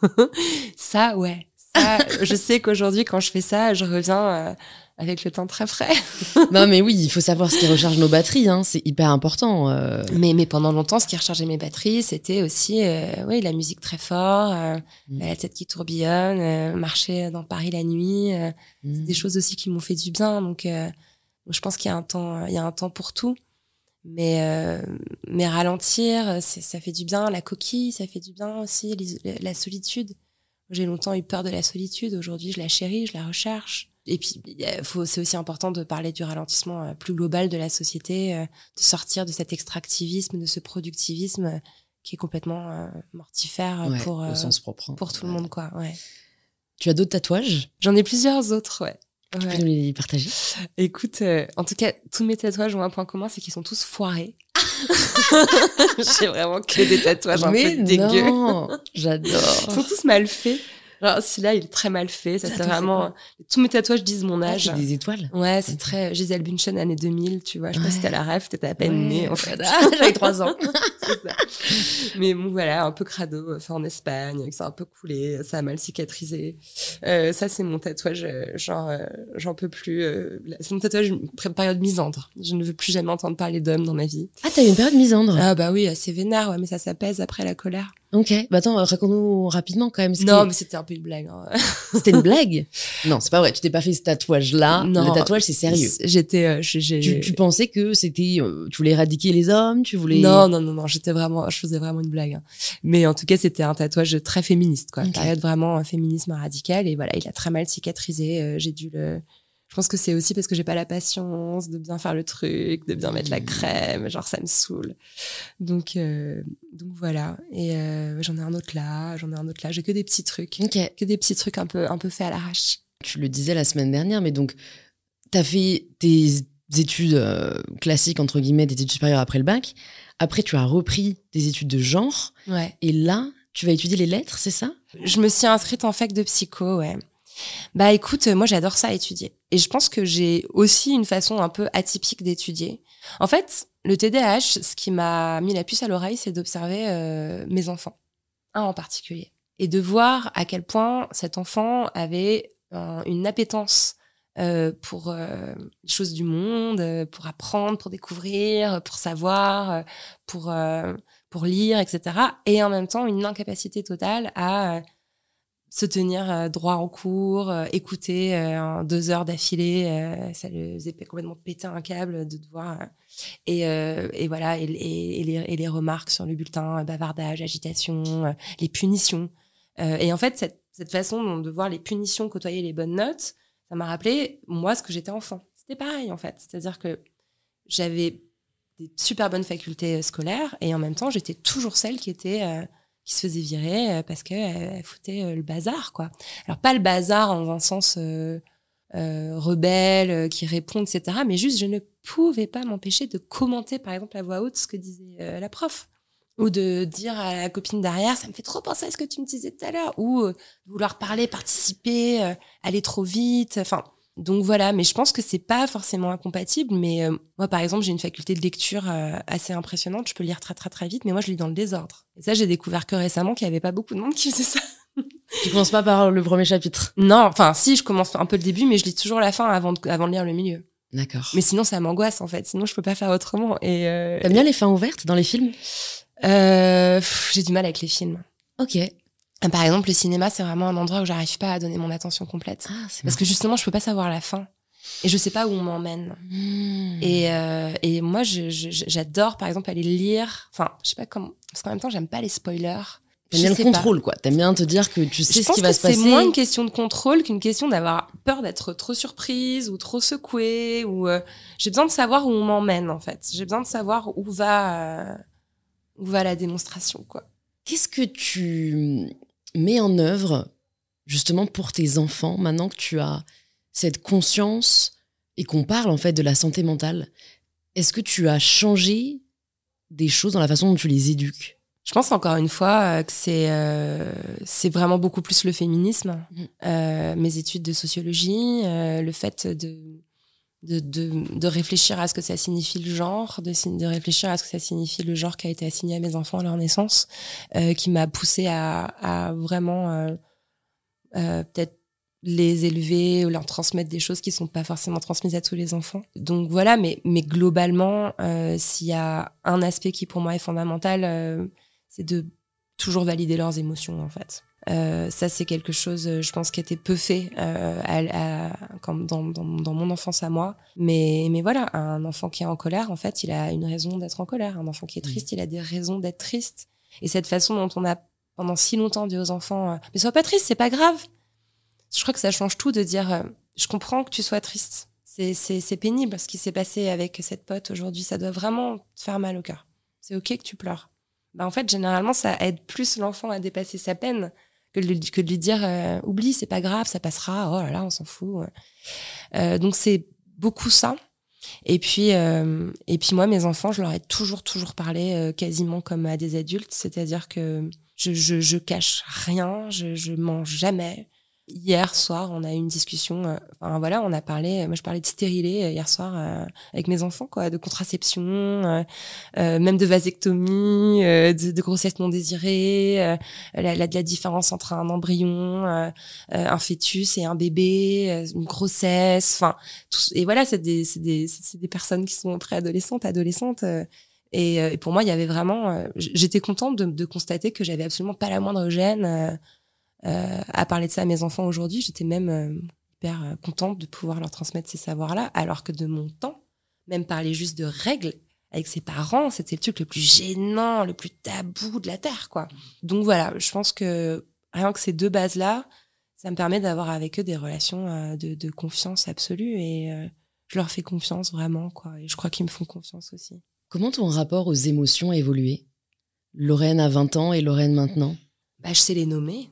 Ça, ouais. Ça, je sais qu'aujourd'hui, quand je fais ça, je reviens euh, avec le temps très frais. Non, mais oui, il faut savoir ce qui recharge nos batteries, hein. C'est hyper important. Euh... Mais, mais pendant longtemps, ce qui rechargeait mes batteries, c'était aussi euh, oui, la musique très fort, euh, mmh. la tête qui tourbillonne, euh, marcher dans Paris la nuit. Euh, mmh. C'est des choses aussi qui m'ont fait du bien. Donc, euh, je pense qu'il y a un temps, il y a un temps pour tout. Mais, euh, mais ralentir, c'est, ça fait du bien. La coquille, ça fait du bien aussi. Les, la solitude. J'ai longtemps eu peur de la solitude. Aujourd'hui, je la chéris, je la recherche. Et puis, faut, c'est aussi important de parler du ralentissement plus global de la société, de sortir de cet extractivisme, de ce productivisme qui est complètement euh, mortifère ouais, pour, au euh, sens propre, hein. pour tout le monde, quoi. Ouais. Tu as d'autres tatouages? J'en ai plusieurs autres, ouais. Tu ouais. peux nous les partager? Écoute, euh, en tout cas, tous mes tatouages ont un point commun, c'est qu'ils sont tous foirés. J'ai vraiment que des tatouages un Mais peu dégueux. Non, j'adore. Ils sont tous mal faits. Alors, celui-là, il est très mal fait. Ça, c'est vraiment... Tous mes tatouages disent mon âge. Ah, c'est des étoiles? Ouais, c'est très... Gisèle Bündchen, année deux mille, tu vois. Je sais ouais. pas si t'as la rêve, t'étais à peine ouais. née, en fait. Ah, j'avais trois ans. C'est ça. Mais bon, voilà, un peu crado, fait en Espagne, ça a un peu coulé, ça a mal cicatrisé. Euh, ça, c'est mon tatouage, genre, euh, j'en peux plus. Euh, c'est mon tatouage, période misandre. Je ne veux plus jamais entendre parler d'hommes dans ma vie. Ah, t'as eu une période misandre? Ah bah oui, assez vénère, ouais, mais ça s'apaise après la colère. Ok, bah attends, raconte-nous rapidement quand même. Ce non, qui... mais c'était un peu une blague. Hein. C'était une blague? Non, c'est pas vrai. Tu t'es pas fait ce tatouage-là. Non, le tatouage, c'est sérieux. J'étais, euh, j'ai... Tu, tu pensais que c'était, euh, tu voulais éradiquer les hommes, tu voulais. Non, non, non, non. J'étais vraiment, je faisais vraiment une blague. Hein. Mais en tout cas, c'était un tatouage très féministe, quoi. Okay. Période vraiment un féminisme radical. Et voilà, il a très mal cicatrisé. Euh, j'ai dû le. Je pense que c'est aussi parce que j'ai pas la patience de bien faire le truc, de bien mettre la crème, genre ça me saoule. Donc, euh, donc voilà. Et euh, j'en ai un autre là, j'en ai un autre là. J'ai que des petits trucs, okay. que des petits trucs un peu, un peu faits à l'arrache. Tu le disais la semaine dernière, mais donc t'as fait tes études euh, classiques entre guillemets, des études supérieures après le bac. Après, tu as repris des études de genre. Ouais. Et là, tu vas étudier les lettres, c'est ça? Je me suis inscrite en fac de psycho, ouais. Bah écoute, moi j'adore ça étudier. Et je pense que j'ai aussi une façon un peu atypique d'étudier. En fait, le T D A H, ce qui m'a mis la puce à l'oreille, c'est d'observer euh, mes enfants, un en particulier. Et de voir à quel point cet enfant avait euh, une appétence euh, pour euh, les choses du monde, euh, pour apprendre, pour découvrir, pour savoir, euh, pour, euh, pour lire, et cetera. Et en même temps, une incapacité totale à... Euh, se tenir euh, droit en cours, euh, écouter euh, deux heures d'affilée, euh, ça le faisait complètement péter un câble de devoir... Euh, et, euh, et voilà, et, et, et, les, et les remarques sur le bulletin, euh, bavardage, agitation, euh, les punitions. Euh, et en fait, cette, cette façon de voir les punitions côtoyer les bonnes notes, ça m'a rappelé, moi, ce que j'étais enfant. C'était pareil, en fait. C'est-à-dire que j'avais des super bonnes facultés scolaires et en même temps, j'étais toujours celle qui était... Euh, qui se faisait virer parce qu'elle foutait le bazar, quoi. Alors, pas le bazar dans un sens euh, euh, rebelle, qui répond, et cetera, mais juste, je ne pouvais pas m'empêcher de commenter, par exemple, à voix haute ce que disait euh, la prof. Ou de dire à la copine derrière, ça me fait trop penser à ce que tu me disais tout à l'heure. Ou euh, vouloir parler, participer, euh, aller trop vite, enfin... Donc voilà, mais je pense que c'est pas forcément incompatible. Mais euh, moi, par exemple, j'ai une faculté de lecture euh, assez impressionnante. Je peux lire très très très vite, mais moi, je lis dans le désordre. Et ça, j'ai découvert que récemment qu'il y avait pas beaucoup de monde qui faisait ça. Tu commences pas par le premier chapitre? Non, enfin si, je commence un peu le début, mais je lis toujours la fin avant de, avant de lire le milieu. D'accord. Mais sinon, ça m'angoisse en fait. Sinon, je peux pas faire autrement. Et euh... t'aimes bien les fins ouvertes dans les films? euh, pff, J'ai du mal avec les films. Ok. Par exemple, le cinéma, c'est vraiment un endroit où j'arrive pas à donner mon attention complète. Ah, parce que justement, je peux pas savoir la fin. Et je sais pas où on m'emmène. Mmh. Et, euh, et moi, je, je, j'adore, par exemple, aller lire. Enfin, je sais pas comment... Parce qu'en même temps, j'aime pas les spoilers. T'aimes bien le contrôle, pas. quoi. T'aimes bien te dire que tu sais je ce qui va se passer. Je pense que c'est moins une question de contrôle qu'une question d'avoir peur d'être trop surprise ou trop secouée. Ou, euh, j'ai besoin de savoir où on m'emmène, en fait. J'ai besoin de savoir où va, euh, où va la démonstration, quoi. Qu'est-ce que tu... mets en œuvre justement pour tes enfants maintenant que tu as cette conscience et qu'on parle en fait de la santé mentale? Est-ce que tu as changé des choses dans la façon dont tu les éduques? Je pense encore une fois que c'est euh, c'est vraiment beaucoup plus le féminisme, mmh. euh, mes études de sociologie, euh, le fait de, de de de réfléchir à ce que ça signifie le genre, de, de réfléchir à ce que ça signifie le genre qui a été assigné à mes enfants à leur naissance, euh, qui m'a poussée à à vraiment euh, euh, peut-être les élever ou leur transmettre des choses qui sont pas forcément transmises à tous les enfants. Donc voilà, mais mais globalement, euh, s'il y a un aspect qui pour moi est fondamental, euh, c'est de toujours valider leurs émotions, en fait. Euh, ça, c'est quelque chose, je pense, qui était peu fait euh, à, à, comme dans, dans, dans mon enfance à moi. Mais, mais voilà, un enfant qui est en colère, en fait, il a une raison d'être en colère. Un enfant qui est triste, il a des raisons d'être triste. Et cette façon dont on a, pendant si longtemps, dit aux enfants euh, « Mais sois pas triste, c'est pas grave !» Je crois que ça change tout de dire euh, « Je comprends que tu sois triste. C'est, c'est, c'est pénible ce qui s'est passé avec cette pote aujourd'hui. Ça doit vraiment te faire mal au cœur. C'est OK que tu pleures. » Bah, en fait, généralement, ça aide plus l'enfant à dépasser sa peine que de lui, que de lui dire euh, « Oublie, c'est pas grave, ça passera. Oh là là, on s'en fout. » euh, Donc, c'est beaucoup ça. Et puis, euh, et puis moi, mes enfants, je leur ai toujours, toujours parlé euh, quasiment comme à des adultes. C'est-à-dire que je, je, je cache rien, je, je mens jamais. Hier soir, on a eu une discussion. Euh, enfin voilà, on a parlé. Moi, je parlais de stérilet euh, hier soir euh, avec mes enfants, quoi, de contraception, euh, euh, même de vasectomie, euh, de, de grossesse non désirée, euh, la, la, la différence entre un embryon, euh, euh, un fœtus et un bébé, euh, une grossesse. Enfin, et voilà, c'est des, c'est des, c'est des personnes qui sont préadolescentes, adolescentes. Euh, Et, euh, et pour moi, il y avait vraiment... Euh, j'étais contente de, de constater que j'avais absolument pas la moindre gêne euh, euh, à parler de ça à mes enfants aujourd'hui. J'étais même euh, hyper euh, contente de pouvoir leur transmettre ces savoirs-là, alors que de mon temps, même parler juste de règles avec ses parents, c'était le truc le plus gênant, le plus tabou de la Terre, quoi. Donc voilà, je pense que rien que ces deux bases-là, ça me permet d'avoir avec eux des relations euh, de, de confiance absolue et euh, je leur fais confiance vraiment, quoi. Et je crois qu'ils me font confiance aussi. Comment ton rapport aux émotions a évolué ? Lorraine à vingt ans et Lorraine maintenant ? Bah, je sais les nommer.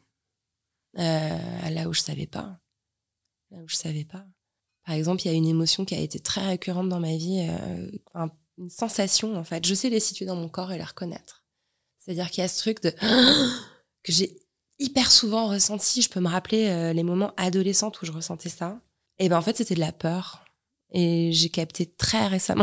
Euh, là où je savais pas. Là où je savais pas. Par exemple, il y a une émotion qui a été très récurrente dans ma vie, euh, un, une sensation, en fait. Je sais les situer dans mon corps et les reconnaître. C'est-à-dire qu'il y a ce truc de que j'ai hyper souvent ressenti. Je peux me rappeler euh, les moments adolescentes où je ressentais ça. Et ben en fait, c'était de la peur. Et j'ai capté très récemment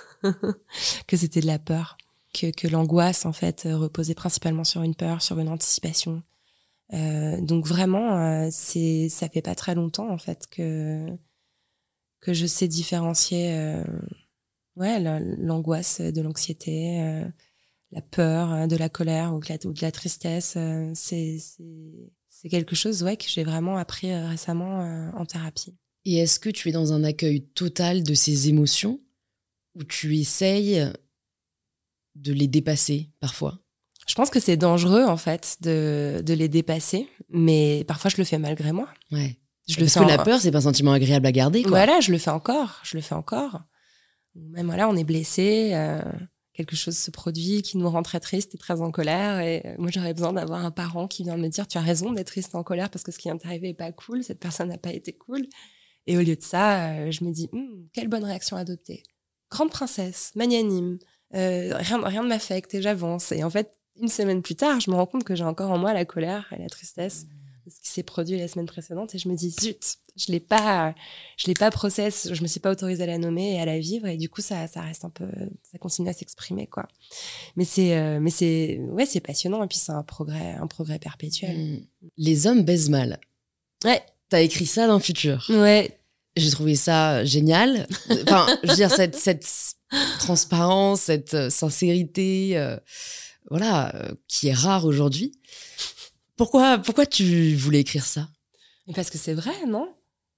que c'était de la peur, que, que l'angoisse en fait reposait principalement sur une peur, sur une anticipation. Euh, donc vraiment, euh, c'est ça fait pas très longtemps en fait que que je sais différencier, euh, ouais, l'angoisse de l'anxiété, euh, la peur, de la colère ou de la, ou de la tristesse. Euh, c'est c'est c'est quelque chose, ouais, que j'ai vraiment appris euh, récemment euh, en thérapie. Et est-ce que tu es dans un accueil total de ces émotions ou tu essayes de les dépasser parfois ? Je pense que c'est dangereux, en fait, de, de les dépasser, mais parfois je le fais malgré moi. Ouais. Je Parce le que fais la en... peur, c'est pas un sentiment agréable à garder, quoi. Voilà, je le fais encore, je le fais encore. Même voilà, on est blessé, euh, quelque chose se produit qui nous rend très triste et très en colère, et moi j'aurais besoin d'avoir un parent qui vient me dire « Tu as raison d'être triste et en colère parce que ce qui vient de t'arriver est pas cool, cette personne n'a pas été cool. » Et au lieu de ça, euh, je me dis hm, « Quelle bonne réaction adopter. Grande princesse, magnanime, euh, rien, rien ne m'affecte et j'avance. » Et en fait, une semaine plus tard, je me rends compte que j'ai encore en moi la colère et la tristesse de ce qui s'est produit la semaine précédente et je me dis zut, je l'ai pas, je l'ai pas process, je me suis pas autorisée à la nommer et à la vivre et du coup ça, ça reste un peu, ça continue à s'exprimer quoi. Mais c'est, euh, mais c'est, ouais, c'est passionnant et puis c'est un progrès, un progrès perpétuel. Mmh. Les hommes baisent mal. Ouais. T'as écrit ça dans Futur. Ouais. J'ai trouvé ça génial. Enfin, je veux dire cette, cette transparence, cette sincérité. Euh, voilà, euh, qui est rare aujourd'hui. Pourquoi, pourquoi tu voulais écrire ça ? Parce que c'est vrai, non ?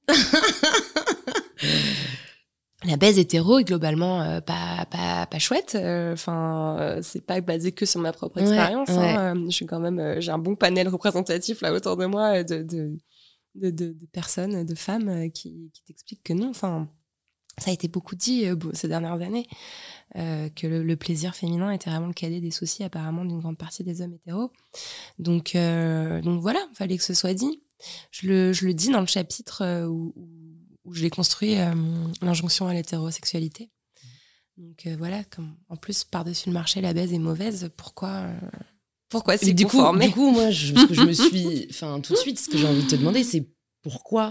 La baise hétéro est globalement euh, pas, pas, pas chouette. Enfin, euh, c'est pas basé que sur ma propre expérience. Ouais, ouais. Hein. Je suis quand même, euh, j'ai un bon panel représentatif là autour de moi de, de, de, de, de personnes, de femmes euh, qui, qui t'expliquent que non. Enfin, ça a été beaucoup dit euh, ces dernières années. Euh, que le, le plaisir féminin était vraiment le cadet des soucis apparemment d'une grande partie des hommes hétéros. Donc, euh, donc voilà, il fallait que ce soit dit. Je le, je le dis dans le chapitre où, où je l'ai construit, euh, l'injonction à l'hétérosexualité. Donc euh, voilà, comme en plus par-dessus le marché, la baise est mauvaise, pourquoi, euh, pourquoi s'y du coup, conformer ? Du coup, moi, je, ce que je me suis... Enfin, tout de suite, ce que j'ai envie de te demander, c'est pourquoi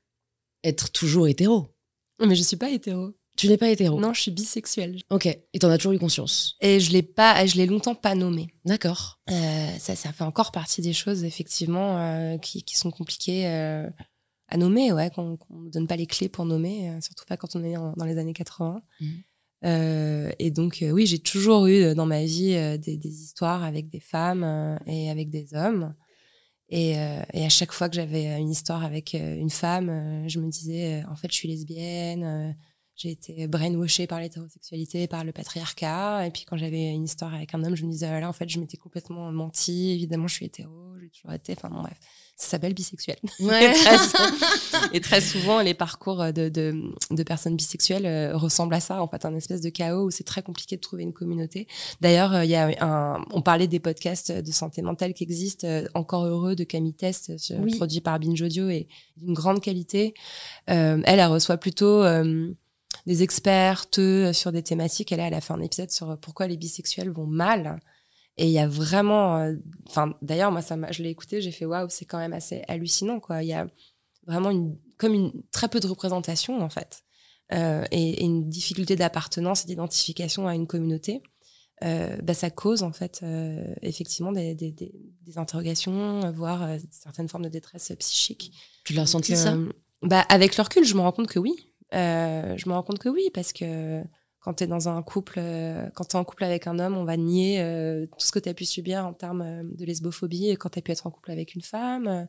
être toujours hétéro ? Mais je suis pas hétéro. Tu n'es pas hétéro ? Non, je suis bisexuelle. Ok. Et t'en as toujours eu conscience ? Et je l'ai pas, je l'ai longtemps pas nommé. D'accord. Euh, ça, ça fait encore partie des choses effectivement euh, qui, qui sont compliquées euh, à nommer, ouais, qu'on qu'on ne donne pas les clés pour nommer, euh, surtout pas quand on est en, dans les années quatre-vingts. Mmh. Euh, et donc euh, oui, j'ai toujours eu dans ma vie euh, des, des histoires avec des femmes euh, et avec des hommes. Et, euh, et à chaque fois que j'avais une histoire avec euh, une femme, euh, je me disais euh, en fait je suis lesbienne. Euh, J'ai été brainwashée par l'hétérosexualité, par le patriarcat. Et puis quand j'avais une histoire avec un homme, je me disais, ah là, en fait, je m'étais complètement menti. Évidemment, je suis hétéro, j'ai toujours été... Enfin bon, bref, ça s'appelle bisexuel. Ouais. et, très, et très souvent, les parcours de, de, de personnes bisexuelles euh, ressemblent à ça, en fait, un espèce de chaos où c'est très compliqué de trouver une communauté. D'ailleurs, il euh, y a un... On parlait des podcasts de santé mentale qui existent, euh, Encore heureux, de Camille Test, euh, oui. produit par Binge Audio et d'une grande qualité. Euh, elle, elle reçoit plutôt... Euh, des expertes sur des thématiques. Et là, elle a fait un épisode sur pourquoi les bisexuels vont mal. Et il y a vraiment... Enfin, euh, d'ailleurs, moi, ça m'a, je l'ai écouté, j'ai fait waouh, c'est quand même assez hallucinant, quoi. Il y a vraiment une, comme une, très peu de représentation, en fait. Euh, et, et une difficulté d'appartenance et d'identification à une communauté. Euh, bah, ça cause, en fait, euh, effectivement, des, des, des, des interrogations, voire euh, certaines formes de détresse psychique. Tu l'as ressenti, Donc, ça euh, bah, avec le recul, je me rends compte que oui. Euh, je me rends compte que oui, parce que quand t'es dans un couple, euh, quand t'es en couple avec un homme, on va nier euh, tout ce que t'as pu subir en termes euh, de lesbophobie, et quand t'as pu être en couple avec une femme.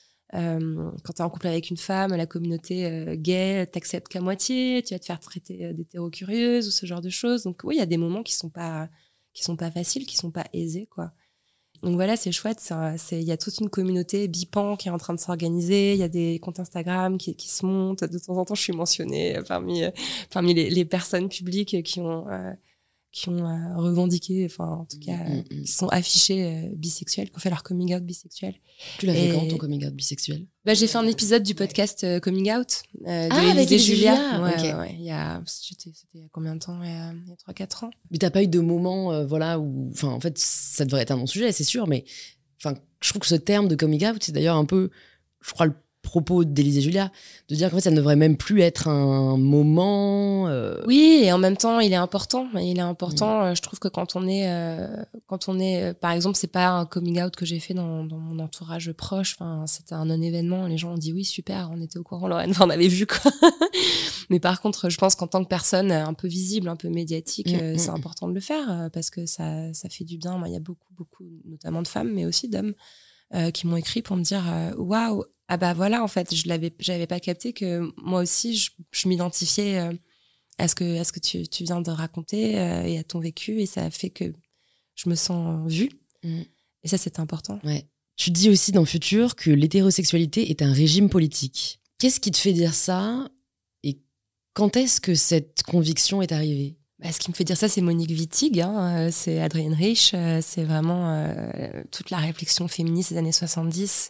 Euh, quand t'es en couple avec une femme, la communauté euh, gay t'accepte qu'à moitié, tu vas te faire traiter euh, d'hétéro-curieuse ou ce genre de choses. Donc oui, il y a des moments qui sont pas, qui sont pas faciles, qui sont pas aisés, quoi. Donc voilà, c'est chouette. Il y a toute une communauté bipan qui est en train de s'organiser. Il y a des comptes Instagram qui, qui se montent. De temps en temps, je suis mentionnée parmi, euh, parmi les, les personnes publiques qui ont, euh, qui ont euh, revendiqué, enfin, en tout cas, mmh, mmh. qui sont affichés euh, bisexuels, qui ont fait leur coming out bisexuel. Tu l'as fait Et... quand, ton coming out bisexuel? Bah, j'ai fait un épisode du podcast euh, Coming Out euh, de ah, avec Élise et Julia. Julia. Ouais, okay. ouais, ouais. Il y a, c'était, c'était il y a combien de temps? Il y a, il y a trois quatre ans. Mais t'as pas eu de moment, euh, voilà, où, enfin, en fait, ça devrait être un non-sujet, c'est sûr, mais, enfin, je trouve que ce terme de coming out, c'est d'ailleurs un peu, je crois, le propos d'Élise et Julia, de dire qu'en fait, ça ne devrait même plus être un moment. Euh... Oui, et en même temps, il est important. Il est important. Mmh. Je trouve que quand on est, euh, quand on est, euh, par exemple, c'est pas un coming out que j'ai fait dans, dans mon entourage proche. Enfin, c'était un non-événement. Les gens ont dit oui, super, on était au courant, Lorraine, enfin, on avait vu quoi. Mais par contre, je pense qu'en tant que personne un peu visible, un peu médiatique, mmh, euh, c'est mmh. important de le faire euh, parce que ça, ça fait du bien. Moi, il y a beaucoup, beaucoup, notamment de femmes, mais aussi d'hommes, euh, qui m'ont écrit pour me dire waouh. Wow, ah bah voilà, en fait, je l'avais, j'avais pas capté que moi aussi, je, je m'identifiais euh, à ce que, à ce que tu, tu viens de raconter euh, et à ton vécu, et ça a fait que je me sens vue. Mmh. Et ça, c'est important. Ouais. Tu dis aussi dans Futur que l'hétérosexualité est un régime politique. Qu'est-ce qui te fait dire ça et quand est-ce que cette conviction est arrivée? Bah, ce qui me fait dire ça, c'est Monique Wittig, hein, c'est Adrienne Rich, c'est vraiment euh, toute la réflexion féministe des années soixante-dix.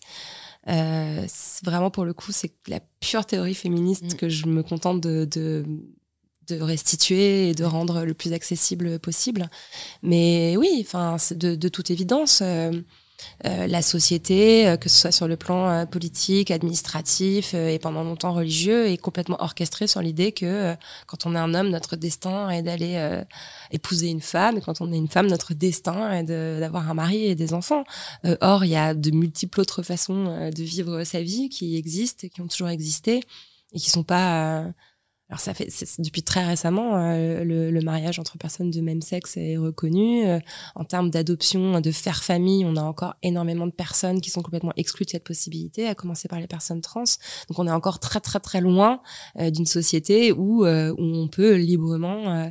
Euh, c'est vraiment, pour le coup, c'est la pure théorie féministe mmh. que je me contente de, de, de restituer et de rendre le plus accessible possible. Mais oui, enfin, de, de toute évidence, euh, euh, la société, euh, que ce soit sur le plan euh, politique, administratif euh, et pendant longtemps religieux, est complètement orchestrée sur l'idée que euh, quand on est un homme, notre destin est d'aller euh, épouser une femme, et quand on est une femme, notre destin est de, d'avoir un mari et des enfants. Euh, or, il y a de multiples autres façons euh, de vivre sa vie qui existent, qui ont toujours existé et qui sont pas... Euh, Alors ça fait c'est, depuis très récemment euh, le, le mariage entre personnes de même sexe est reconnu. Euh, en termes d'adoption, de faire famille, on a encore énormément de personnes qui sont complètement exclues de cette possibilité, à commencer par les personnes trans. Donc on est encore très très très loin euh, d'une société où euh, où on peut librement euh,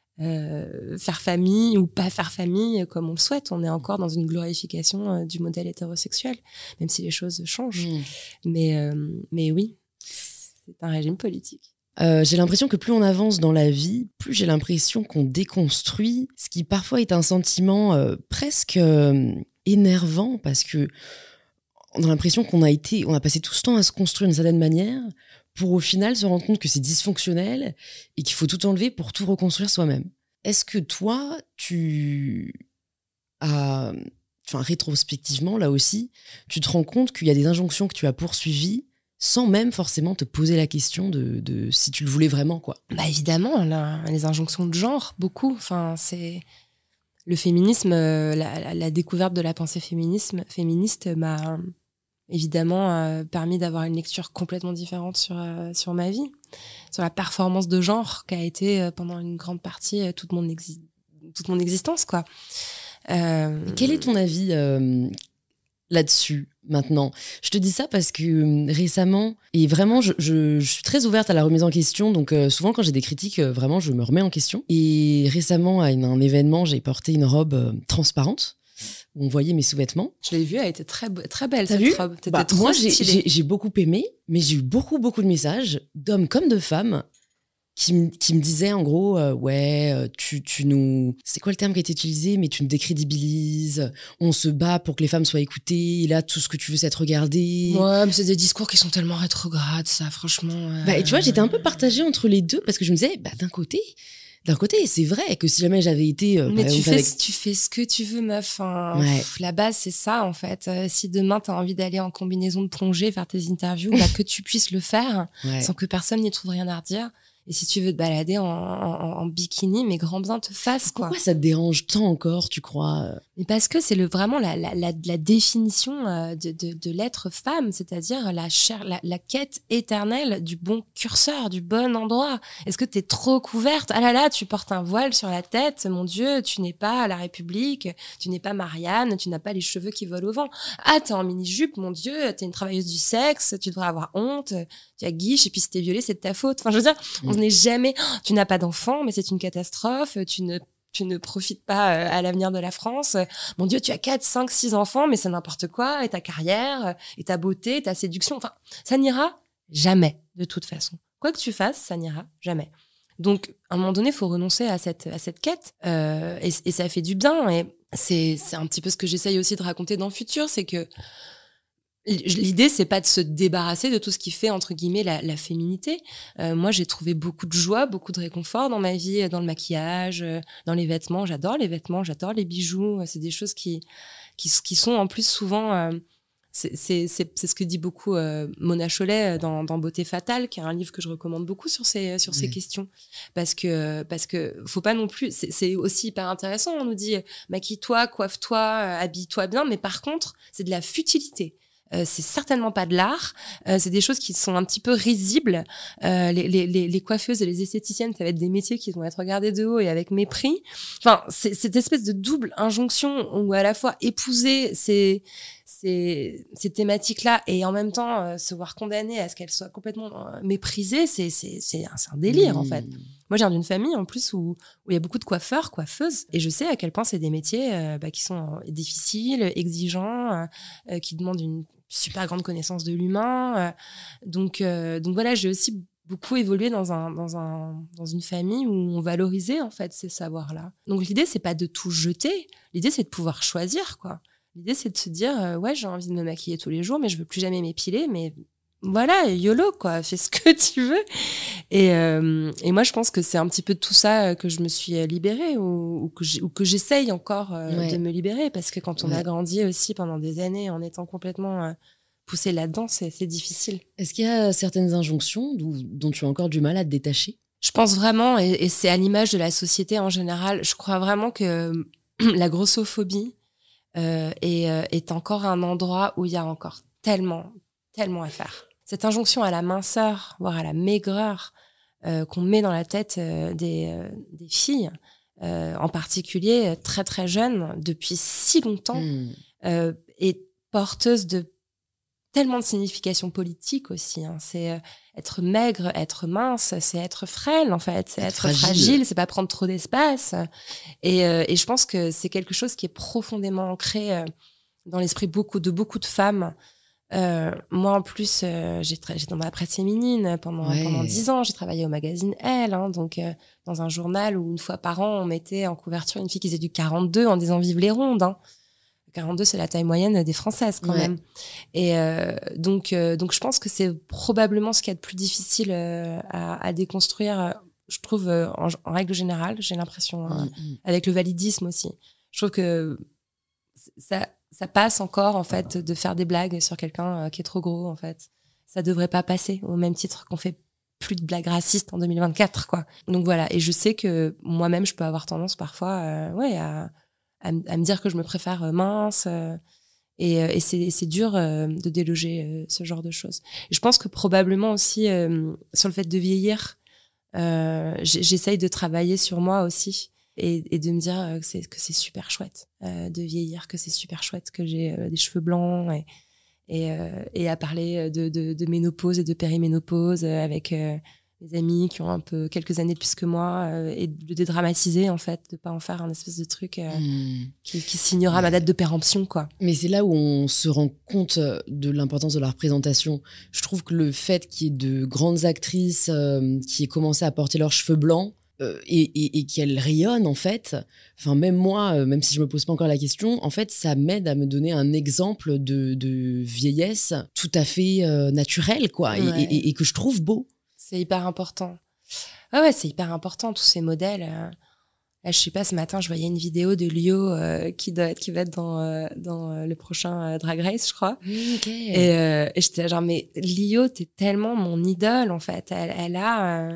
euh, faire famille ou pas faire famille comme on le souhaite. On est encore dans une glorification euh, du modèle hétérosexuel, même si les choses changent. Mmh. Mais euh, mais oui, c'est un régime politique. Euh, j'ai l'impression que plus on avance dans la vie, plus j'ai l'impression qu'on déconstruit, ce qui parfois est un sentiment euh, presque euh, énervant, parce que on a l'impression qu'on a été, on a passé tout ce temps à se construire d'une certaine manière, pour au final se rendre compte que c'est dysfonctionnel et qu'il faut tout enlever pour tout reconstruire soi-même. Est-ce que toi, tu as, enfin rétrospectivement là aussi, tu te rends compte qu'il y a des injonctions que tu as poursuivies sans même forcément te poser la question de, de si tu le voulais vraiment, quoi? Bah évidemment, là, les injonctions de genre, beaucoup. Enfin, c'est le féminisme, la, la, la découverte de la pensée féminisme, féministe m'a évidemment euh, permis d'avoir une lecture complètement différente sur euh, sur ma vie, sur la performance de genre qu'a été euh, pendant une grande partie euh, toute mon exi- toute mon existence, quoi. Euh... Quel est ton avis euh, là-dessus maintenant? Je te dis ça parce que euh, récemment, et vraiment je, je, je suis très ouverte à la remise en question, donc euh, souvent quand j'ai des critiques, euh, vraiment je me remets en question. Et récemment à une, un événement, j'ai porté une robe euh, transparente où on voyait mes sous-vêtements. Je l'ai vue, elle était très, très belle. T'as cette vu robe. T'étais bah, trop moi stylée. j'ai, j'ai, j'ai beaucoup aimé, mais j'ai eu beaucoup beaucoup de messages d'hommes comme de femmes qui, m- qui me disaient en gros euh, ouais euh, tu, tu nous, c'est quoi le terme qui a été utilisé, mais tu nous décrédibilises, on se bat pour que les femmes soient écoutées, et là tout ce que tu veux c'est être regardé. Ouais, mais c'est des discours qui sont tellement rétrogrades, ça, franchement. Euh... Bah, et tu vois, j'étais un peu partagée entre les deux, parce que je me disais, bah, d'un côté, d'un côté, c'est vrai que si jamais j'avais été... Euh, mais tu fais, avec... tu fais ce que tu veux, meuf. Hein. Ouais. Pff, la base, c'est ça, en fait. Euh, si demain, t'as envie d'aller en combinaison de plongée, faire tes interviews, bah, que tu puisses le faire, ouais. sans que personne n'y trouve rien à redire. Et si tu veux te balader en, en, en bikini, mais grand bien te fasse, quoi. Pourquoi ça te dérange tant encore, tu crois? Mais parce que c'est le, vraiment la, la, la, la définition euh, de, de, de l'être femme, c'est-à-dire la, chair, la, la quête éternelle du bon curseur, du bon endroit. Est-ce que t'es trop couverte? Ah là là, tu portes un voile sur la tête, mon Dieu, tu n'es pas à la République, tu n'es pas Marianne, tu n'as pas les cheveux qui volent au vent. Ah, t'es en mini-jupe, mon Dieu, t'es une travailleuse du sexe, tu devrais avoir honte, tu as guiche, et puis si t'es violée, c'est de ta faute. Enfin, je veux dire, mmh. on n'est jamais... Oh, tu n'as pas d'enfant, mais c'est une catastrophe, tu ne... tu ne profites pas euh, à l'avenir de la France. Mon Dieu, tu as quatre, cinq, six enfants, mais c'est n'importe quoi. Et ta carrière, et ta beauté, ta séduction. Enfin, ça n'ira jamais, de toute façon. Quoi que tu fasses, ça n'ira jamais. Donc, à un moment donné, il faut renoncer à cette, à cette quête. Euh, et, et ça fait du bien. Et c'est, c'est un petit peu ce que j'essaye aussi de raconter dans le futur. C'est que l'idée, c'est pas de se débarrasser de tout ce qui fait, entre guillemets, la, la féminité. Euh, moi, j'ai trouvé beaucoup de joie, beaucoup de réconfort dans ma vie, dans le maquillage, dans les vêtements. J'adore les vêtements, j'adore les bijoux. C'est des choses qui, qui, qui sont en plus souvent... Euh, c'est, c'est, c'est, c'est ce que dit beaucoup euh, Mona Chollet dans, dans Beauté fatale, qui est un livre que je recommande beaucoup sur ces, sur ces mmh. questions. Parce que, parce que faut pas non plus... C'est, c'est aussi hyper intéressant. On nous dit, maquille-toi, coiffe-toi, habille-toi bien. Mais par contre, c'est de la futilité. Euh, c'est certainement pas de l'art, euh, c'est des choses qui sont un petit peu risibles. Euh, les, les, les coiffeuses et les esthéticiennes, ça va être des métiers qui vont être regardés de haut et avec mépris. Enfin, c'est cette espèce de double injonction où à la fois épouser ces, ces, ces thématiques-là et en même temps euh, se voir condamner à ce qu'elles soient complètement euh, méprisées, c'est, c'est, c'est, un, c'est un délire mmh. en fait. Moi, je viens d'une famille en plus où où il y a beaucoup de coiffeurs, coiffeuses, et je sais à quel point c'est des métiers euh, bah, qui sont difficiles, exigeants, euh, qui demandent une super grande connaissance de l'humain. Euh, donc, euh, donc voilà, j'ai aussi beaucoup évolué dans un dans un dans une famille où on valorisait en fait ces savoirs-là. Donc l'idée c'est pas de tout jeter, l'idée c'est de pouvoir choisir quoi. L'idée c'est de se dire euh, ouais j'ai envie de me maquiller tous les jours, mais je veux plus jamais m'épiler, mais voilà, YOLO, quoi, fais ce que tu veux. Et, euh, et moi, je pense que c'est un petit peu de tout ça que je me suis libérée ou, ou, que, j'ai, ou que j'essaye encore euh, ouais. de me libérer. Parce que quand on ouais. a grandi aussi pendant des années en étant complètement euh, poussé là-dedans, c'est, c'est difficile. Est-ce qu'il y a certaines injonctions dont, dont tu as encore du mal à te détacher ? Je pense vraiment, et, et c'est à l'image de la société en général, je crois vraiment que la grossophobie euh, est, est encore un endroit où il y a encore tellement, tellement à faire. Cette injonction à la minceur, voire à la maigreur euh, qu'on met dans la tête euh, des, euh, des filles, euh, en particulier très très jeunes, depuis si longtemps, mmh. euh, est porteuse de tellement de significations politiques aussi. Hein. C'est euh, être maigre, être mince, c'est être frêle en fait, c'est être, être fragile. fragile, c'est pas prendre trop d'espace. Et, euh, et je pense que c'est quelque chose qui est profondément ancré euh, dans l'esprit beaucoup, de beaucoup de femmes. Euh, moi en plus euh, j'ai tra- j'étais dans la presse féminine pendant ouais. pendant dix ans, j'ai travaillé au magazine Elle, hein, donc euh, dans un journal où une fois par an on mettait en couverture une fille qui faisait du quarante-deux en disant vive les rondes. Hein. quarante-deux c'est la taille moyenne des Françaises quand ouais. même. Et euh, donc euh, donc je pense que c'est probablement ce qu'il y a de plus difficile euh, à, à déconstruire. Je trouve euh, en, en règle générale, j'ai l'impression euh, mmh. avec le validisme aussi. Je trouve que ça ça passe encore en fait de faire des blagues sur quelqu'un euh, qui est trop gros en fait. Ça devrait pas passer au même titre qu'on fait plus de blagues racistes en deux mille vingt-quatre quoi. Donc voilà, et je sais que moi-même je peux avoir tendance parfois euh, ouais à, à, à me dire que je me préfère mince euh, et, et c'est c'est dur euh, de déloger euh, ce genre de choses. Et je pense que probablement aussi euh, sur le fait de vieillir, euh, j'essaye de travailler sur moi aussi. Et, et de me dire que c'est, que c'est super chouette euh, de vieillir, que c'est super chouette que j'ai euh, des cheveux blancs et, et, euh, et à parler de, de, de ménopause et de périménopause euh, avec euh, mes amis qui ont un peu quelques années de plus que moi euh, et de dédramatiser en fait, de pas en faire un espèce de truc euh, mmh. qui, qui signera ouais. ma date de péremption quoi. Mais c'est là où on se rend compte de l'importance de la représentation. Je trouve que le fait qu'il y ait de grandes actrices euh, qui aient commencé à porter leurs cheveux blancs Euh, et, et, et qu'elle rayonne en fait, enfin même moi, euh, même si je me pose pas encore la question, en fait ça m'aide à me donner un exemple de, de vieillesse tout à fait euh, naturel quoi, ouais. et, et, et que je trouve beau. C'est hyper important. Ah ouais, c'est hyper important tous ces modèles. Euh... Là, je sais pas, ce matin je voyais une vidéo de Lio euh, qui doit être, qui va être dans euh, dans euh, le prochain euh, Drag Race, je crois. Okay. Et, euh, et j'étais là genre mais Lio, t'es tellement mon idole en fait. Elle, elle a euh,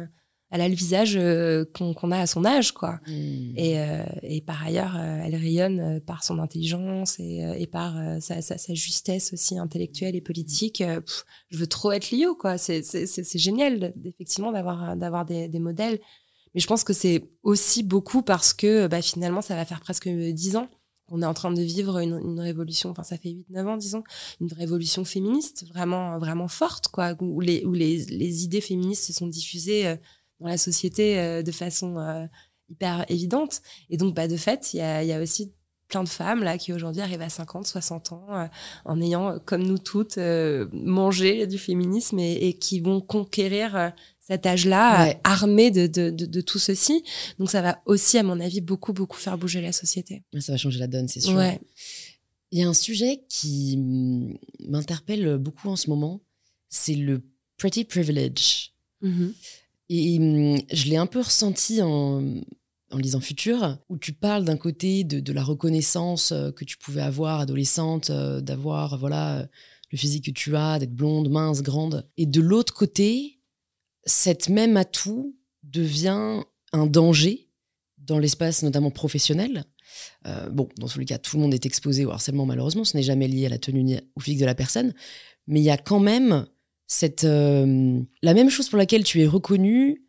elle a le visage euh, qu'on, qu'on a à son âge, quoi. Mmh. Et, euh, et par ailleurs, euh, elle rayonne par son intelligence et, euh, et par euh, sa, sa, sa justesse aussi intellectuelle et politique. Euh, pff, je veux trop être Lio, quoi. C'est, c'est, c'est, c'est génial, effectivement, d'avoir, d'avoir des, des modèles. Mais je pense que c'est aussi beaucoup parce que bah, finalement, ça va faire presque dix ans qu'on est en train de vivre une, une révolution, enfin ça fait huit neuf ans, disons, une révolution féministe vraiment, vraiment forte, quoi, où les, où les, les idées féministes se sont diffusées euh, dans la société euh, de façon euh, hyper évidente. Et donc, bah, de fait, il y a, y a aussi plein de femmes là qui aujourd'hui arrivent à cinquante, soixante ans euh, en ayant, comme nous toutes, euh, mangé du féminisme et, et qui vont conquérir euh, cet âge-là Ouais. euh, armé de, de, de, de tout ceci. Donc, ça va aussi, à mon avis, beaucoup, beaucoup faire bouger la société. Ça va changer la donne, c'est sûr. Ouais. Il y a un sujet qui m'interpelle beaucoup en ce moment, c'est le pretty privilege. Mm-hmm. Et hum, je l'ai un peu ressenti en, en lisant Futur, où tu parles d'un côté de, de la reconnaissance que tu pouvais avoir adolescente, d'avoir voilà le physique que tu as, d'être blonde, mince, grande. Et de l'autre côté, cette même atout devient un danger dans l'espace notamment professionnel. Euh, bon, dans tous les cas, tout le monde est exposé au harcèlement, malheureusement. Ce n'est jamais lié à la tenue ni au physique de la personne. Mais il y a quand même cette... Euh, la même chose pour laquelle tu es reconnu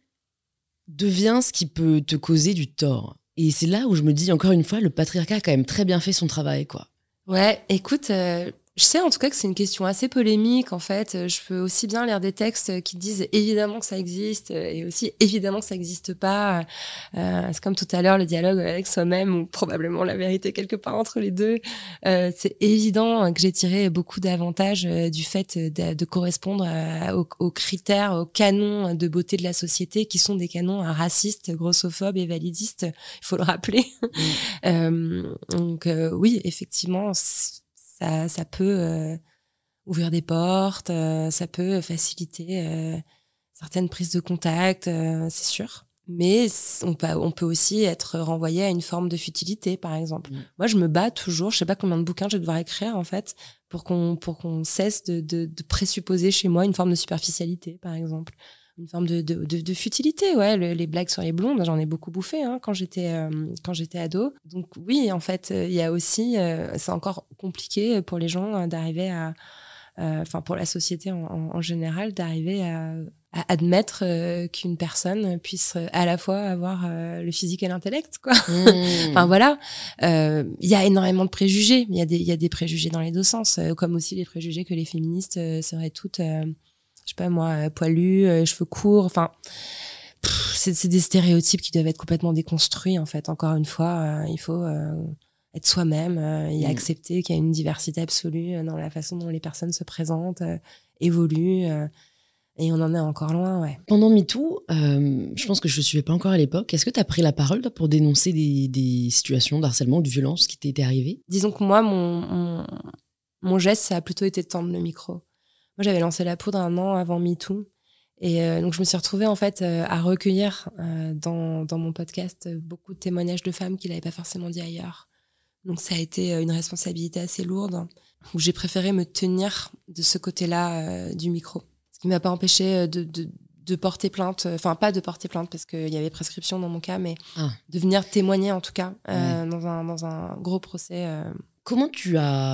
devient ce qui peut te causer du tort. Et c'est là où je me dis, encore une fois, le patriarcat a quand même très bien fait son travail, quoi. Ouais, écoute... Euh... Je sais en tout cas que c'est une question assez polémique en fait. Je peux aussi bien lire des textes qui disent évidemment que ça existe et aussi évidemment que ça n'existe pas. Euh, c'est comme tout à l'heure le dialogue avec soi-même ou probablement la vérité quelque part entre les deux. Euh, c'est évident que j'ai tiré beaucoup d'avantages du fait de, de correspondre à, aux, aux critères, aux canons de beauté de la société qui sont des canons racistes, grossophobes et validistes. Il faut le rappeler. Mmh. euh, donc euh, oui, effectivement. Ça, ça peut euh, ouvrir des portes, euh, ça peut faciliter euh, certaines prises de contact, euh, c'est sûr. Mais on peut, on peut aussi être renvoyé à une forme de futilité, par exemple. Mmh. Moi, je me bats toujours, je sais pas combien de bouquins je vais devoir écrire, en fait, pour qu'on, pour qu'on cesse de, de, de présupposer chez moi une forme de superficialité, par exemple. Une forme de, de, de, de futilité, ouais. Le, les blagues sur les blondes, j'en ai beaucoup bouffé hein, quand j'étais euh, quand j'étais ado. Donc oui, en fait, il euh, y a aussi, euh, c'est encore compliqué pour les gens euh, d'arriver à, enfin euh, pour la société en, en, en général, d'arriver à, à admettre euh, qu'une personne puisse à la fois avoir euh, le physique et l'intellect, quoi. Mmh. Enfin voilà, il euh, y a énormément de préjugés. Il y a des il y a des préjugés dans les deux sens, euh, comme aussi les préjugés que les féministes euh, seraient toutes euh, je sais pas moi, poilu, euh, cheveux courts, enfin, c'est, c'est des stéréotypes qui doivent être complètement déconstruits, en fait. Encore une fois, euh, il faut euh, être soi-même euh, et mmh. accepter qu'il y a une diversité absolue dans la façon dont les personnes se présentent, euh, évoluent, euh, et on en est encore loin, ouais. Pendant MeToo, euh, je pense que je ne suivais pas encore à l'époque, est-ce que tu as pris la parole toi, pour dénoncer des, des situations de harcèlement ou de violence qui t'étaient arrivées ? Disons que moi, mon, mon, mon geste, ça a plutôt été de tendre le micro. Moi, j'avais lancé la poudre un an avant MeToo. Et euh, donc, je me suis retrouvée, en fait, euh, à recueillir euh, dans, dans mon podcast euh, beaucoup de témoignages de femmes qui ne l'avaient pas forcément dit ailleurs. Donc, ça a été euh, une responsabilité assez lourde où j'ai préféré me tenir de ce côté-là euh, du micro. Ce qui ne m'a pas empêché de, de, de porter plainte. Enfin, pas de porter plainte parce qu'il y avait prescription dans mon cas, mais ah. de venir témoigner, en tout cas, euh, ouais. dans, un, dans un gros procès. Euh. Comment tu as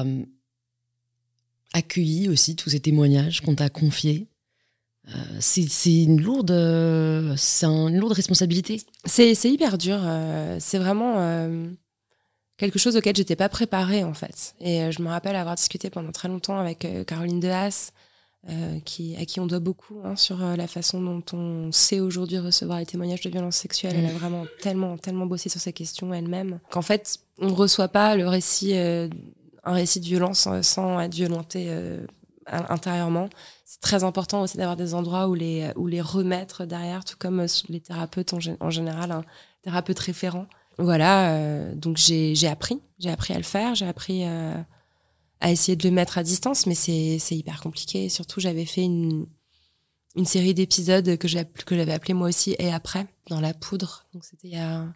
accueilli aussi tous ces témoignages qu'on t'a confiés? euh, c'est, c'est une lourde euh, c'est un, une lourde responsabilité. C'est, c'est hyper dur. Euh, c'est vraiment euh, quelque chose auquel j'étais pas préparée en fait. Et euh, je me rappelle avoir discuté pendant très longtemps avec euh, Caroline Dehaas, euh, qui, à qui on doit beaucoup hein, sur euh, la façon dont on sait aujourd'hui recevoir les témoignages de violences sexuelles. Mmh. Elle a vraiment tellement, tellement bossé sur ces questions elle-même qu'en fait, on ne reçoit pas le récit... Euh, un récit de violence sans être violenté euh, intérieurement. C'est très important aussi d'avoir des endroits où les, où les remettre derrière, tout comme les thérapeutes en, en général, un thérapeute référent. Voilà, euh, donc j'ai, j'ai appris, j'ai appris à le faire, j'ai appris euh, à essayer de le mettre à distance, mais c'est, c'est hyper compliqué. Et surtout, j'avais fait une, une série d'épisodes que, j'ai, que j'avais appelé moi aussi « Et après », dans la poudre. Donc c'était il y a,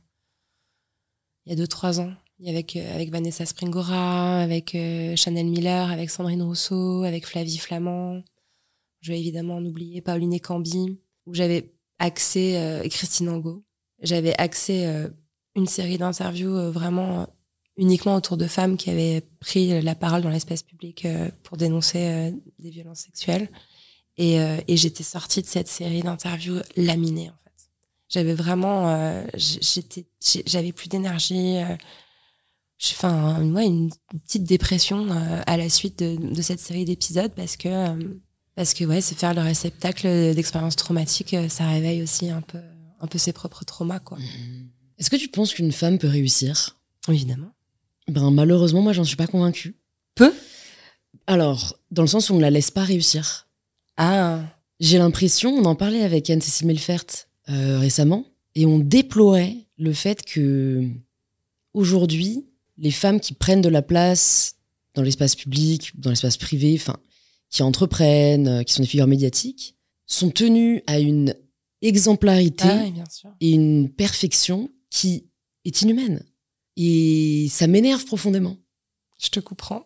il y a deux, trois ans. Avec, euh, avec Vanessa Springora, avec euh, Chanel Miller, avec Sandrine Rousseau, avec Flavie Flamand. Je vais évidemment en oublier Pauline Cambi, où j'avais accès, euh, et Christine Angot, j'avais accès euh, une série d'interviews euh, vraiment euh, uniquement autour de femmes qui avaient pris la parole dans l'espace public euh, pour dénoncer euh, des violences sexuelles. Et, euh, et j'étais sortie de cette série d'interviews laminée, en fait. J'avais vraiment... Euh, j'étais, j'avais plus d'énergie. Euh, enfin, ouais, une, une petite dépression euh, à la suite de, de cette série d'épisodes parce que, euh, parce que ouais, se faire le réceptacle d'expériences traumatiques, ça réveille aussi un peu, un peu ses propres traumas, quoi. Est-ce que tu penses qu'une femme peut réussir ? Évidemment. Ben, malheureusement, moi, j'en suis pas convaincue. Peu ? Alors, dans le sens où on ne la laisse pas réussir. Ah. J'ai l'impression, on en parlait avec Anne-Cécile Melfert euh, récemment, et on déplorait le fait que aujourd'hui, les femmes qui prennent de la place dans l'espace public, dans l'espace privé, enfin, qui entreprennent, euh, qui sont des figures médiatiques, sont tenues à une exemplarité ah, oui, bien sûr. et une perfection qui est inhumaine. Et ça m'énerve profondément. Je te comprends.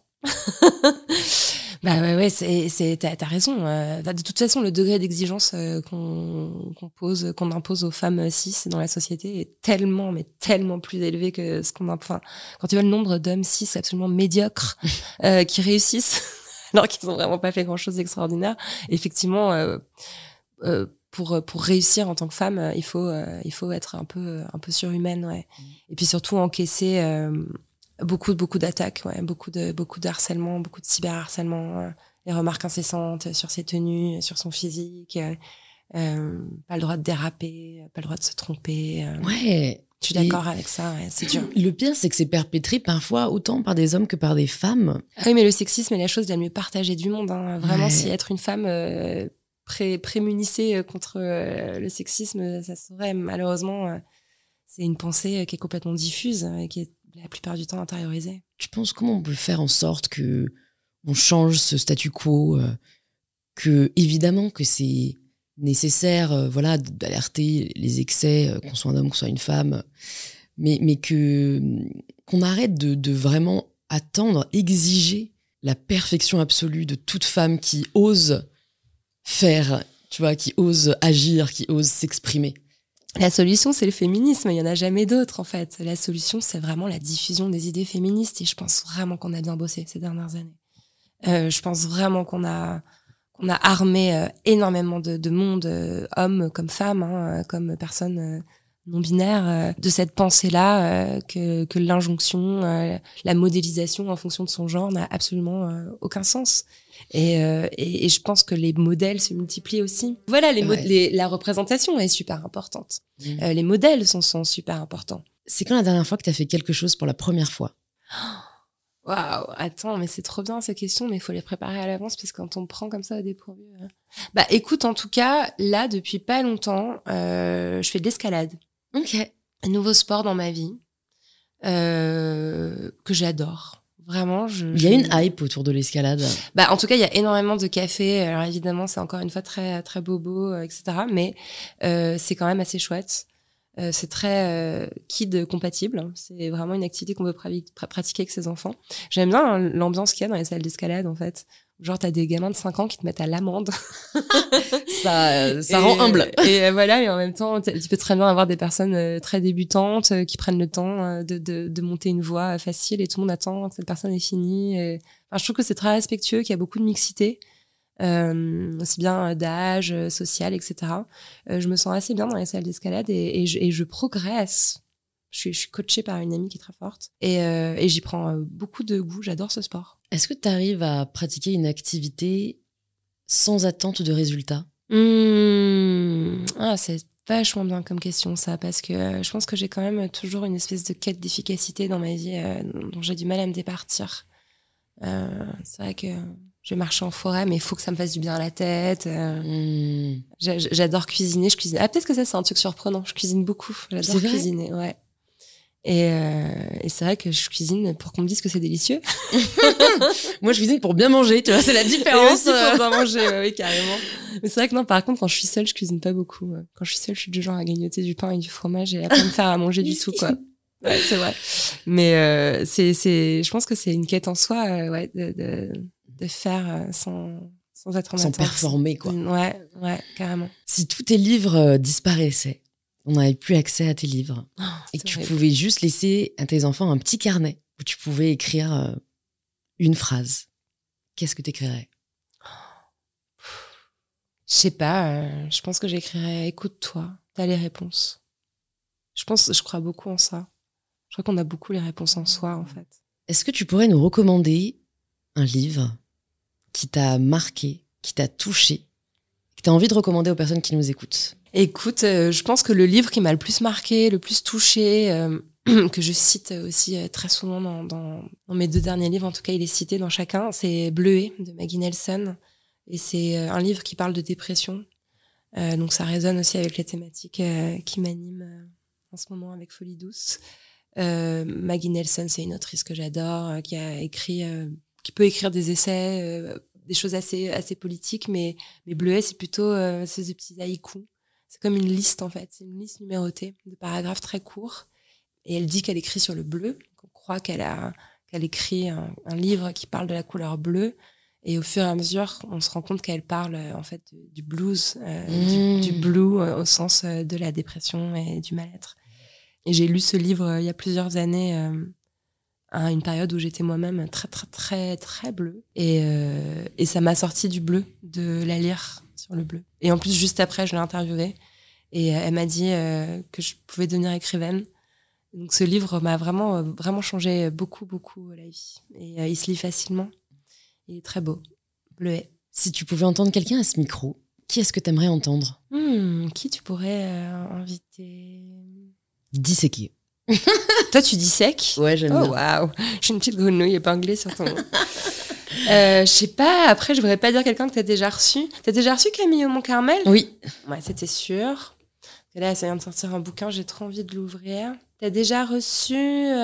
Bah ouais, ouais, c'est, c'est, t'as, t'as raison. Euh, de toute façon, le degré d'exigence euh, qu'on, qu'on pose, qu'on impose aux femmes cis dans la société est tellement, mais tellement plus élevé que ce qu'on a. Enfin, quand tu vois le nombre d'hommes cis absolument médiocres euh, qui réussissent alors qu'ils ont vraiment pas fait grand-chose d'extraordinaire, effectivement, euh, euh, pour pour réussir en tant que femme, il faut euh, il faut être un peu un peu surhumaine, ouais. Et puis surtout encaisser. Euh, Beaucoup, beaucoup d'attaques, ouais, beaucoup de, beaucoup de harcèlement, beaucoup de cyberharcèlement, euh, les remarques incessantes sur ses tenues, sur son physique, euh, euh, pas le droit de déraper, pas le droit de se tromper. Euh, ouais. Je suis d'accord avec ça, ouais, c'est dur. Le pire, c'est que c'est perpétré parfois autant par des hommes que par des femmes. Ah oui, mais le sexisme est la chose la mieux partagée du monde, hein. Vraiment, ouais. si être une femme euh, pré- prémunissée contre euh, le sexisme, ça serait malheureusement, euh, c'est une pensée qui est complètement diffuse et qui est la plupart du temps intériorisée. Tu penses comment on peut faire en sorte que on change ce statu quo, euh, que évidemment que c'est nécessaire, euh, voilà, d'alerter les excès, euh, qu'on soit un homme, qu'on soit une femme, mais mais que qu'on arrête de, de vraiment attendre, exiger la perfection absolue de toute femme qui ose faire, tu vois, qui ose agir, qui ose s'exprimer. La solution, c'est le féminisme. Il n'y en a jamais d'autre, en fait. La solution, c'est vraiment la diffusion des idées féministes. Et je pense vraiment qu'on a bien bossé ces dernières années. Euh, je pense vraiment qu'on a, qu'on a armé euh, énormément de, de monde, euh, hommes comme femmes, hein, comme personnes euh, non-binaires, euh, de cette pensée-là euh, que, que l'injonction, euh, la modélisation en fonction de son genre n'a absolument euh, aucun sens. Et, euh, et, et je pense que les modèles se multiplient aussi. Voilà, les, ouais. mo- les la représentation est super importante. Mmh. Euh, les modèles sont, sont super importants. C'est quand la dernière fois que tu as fait quelque chose pour la première fois ? Waouh, attends, mais c'est trop bien ces questions, mais il faut les préparer à l'avance parce que quand on me prend comme ça au dépourvu. Euh... Bah écoute, en tout cas, là, depuis pas longtemps, euh, je fais de l'escalade. Ok. Un nouveau sport dans ma vie euh, que j'adore. Vraiment, je, il y a je... une hype autour de l'escalade. Bah, en tout cas, il y a énormément de cafés. Alors évidemment, c'est encore une fois très très bobo, euh, et cetera. Mais euh, c'est quand même assez chouette. Euh, c'est très euh, kid compatible. C'est vraiment une activité qu'on peut pra- pratiquer avec ses enfants. J'aime bien hein, l'ambiance qu'il y a dans les salles d'escalade, en fait. Genre, t'as des gamins de cinq ans qui te mettent à l'amende. ça euh, ça et, rend humble. Et euh, voilà, et en même temps, tu peux très bien avoir des personnes euh, très débutantes euh, qui prennent le temps euh, de, de, de monter une voie facile et tout le monde attend que cette personne est finie. Et... Enfin, je trouve que c'est très respectueux, qu'il y a beaucoup de mixité, euh, aussi bien d'âge, social, et cetera. Euh, je me sens assez bien dans les salles d'escalade et, et, je, et je progresse. Je suis, je suis coachée par une amie qui est très forte et, euh, et j'y prends euh, beaucoup de goût. J'adore ce sport. Est-ce que tu arrives à pratiquer une activité sans attente de résultat ? Mmh. Ah, c'est vachement bien comme question, ça, parce que euh, je pense que j'ai quand même toujours une espèce de quête d'efficacité dans ma vie euh, dont j'ai du mal à me départir. Euh, c'est vrai que je vais marcher en forêt, mais il faut que ça me fasse du bien à la tête. Euh, mmh. J'adore cuisiner, je cuisine. Ah, peut-être que ça, c'est un truc surprenant. Je cuisine beaucoup. J'adore cuisiner, ouais. Et, euh, et c'est vrai que je cuisine pour qu'on me dise que c'est délicieux. Moi, je cuisine pour bien manger, tu vois, c'est la différence. Et aussi pour bien manger, ouais, oui, carrément. Mais c'est vrai que non, par contre, quand je suis seule, je cuisine pas beaucoup. Quand je suis seule, je suis du genre à grignoter du pain et du fromage et à pas me faire à manger du tout, quoi. Ouais, c'est vrai. Mais euh, c'est, c'est, je pense que c'est une quête en soi, euh, ouais, de, de, de faire sans, sans être en Sans attente. performer, quoi. Ouais, ouais, carrément. Si tous tes livres euh, disparaissaient, on n'avait plus accès à tes livres, Oh, et que tu horrible. pouvais juste laisser à tes enfants un petit carnet où tu pouvais écrire euh, une phrase, qu'est-ce que tu écrirais? Je sais pas, euh, je pense que j'écrirais « Écoute-toi, t'as les réponses ». Je pense, je crois beaucoup en ça. Je crois qu'on a beaucoup les réponses en soi, en fait. Est-ce que tu pourrais nous recommander un livre qui t'a marqué, qui t'a touché, que tu as envie de recommander aux personnes qui nous écoutent? Écoute, euh, je pense que le livre qui m'a le plus marqué, le plus touché, euh, que je cite aussi euh, très souvent dans, dans, dans mes deux derniers livres, en tout cas il est cité dans chacun, c'est Bleuet de Maggie Nelson. Et c'est euh, un livre qui parle de dépression. Euh, donc ça résonne aussi avec les thématiques euh, qui m'animent euh, en ce moment avec Folie douce. Euh, Maggie Nelson, c'est une autrice que j'adore, euh, qui a écrit, euh, qui peut écrire des essais, euh, des choses assez assez politiques, mais mais Bleuet, c'est plutôt euh, c'est des petits haïkus. C'est comme une liste en fait, c'est une liste numérotée de paragraphes très courts. Et elle dit qu'elle écrit sur le bleu. On croit qu'elle a qu'elle écrit un, un livre qui parle de la couleur bleue. Et au fur et à mesure, on se rend compte qu'elle parle en fait du blues, euh, Mmh. du, du blue euh, au sens euh, de la dépression et du mal-être. Et j'ai lu ce livre euh, il y a plusieurs années, euh, à une période où j'étais moi-même très très très très bleue. Et, euh, et ça m'a sorti du bleu de la lire sur le bleu. Et en plus, juste après, je l'ai interviewée et euh, elle m'a dit euh, que je pouvais devenir écrivaine. Donc ce livre m'a vraiment euh, vraiment changé beaucoup beaucoup la vie. Et euh, il se lit facilement. Il est très beau. Bleuet. Si tu pouvais entendre quelqu'un à ce micro, qui est-ce que tu aimerais entendre? Hmm, qui tu pourrais euh, inviter? Disséquer. Toi, tu dis sec? Ouais, j'aime Oh, bien. waouh! J'ai une petite grenouille épinglée sur ton... euh, je sais pas, après, je voudrais pas dire quelqu'un que t'as déjà reçu. T'as déjà reçu Camille Aumont-Carmel? Oui. Ouais, c'était sûr. Et là, ça vient de sortir un bouquin, j'ai trop envie de l'ouvrir. T'as déjà reçu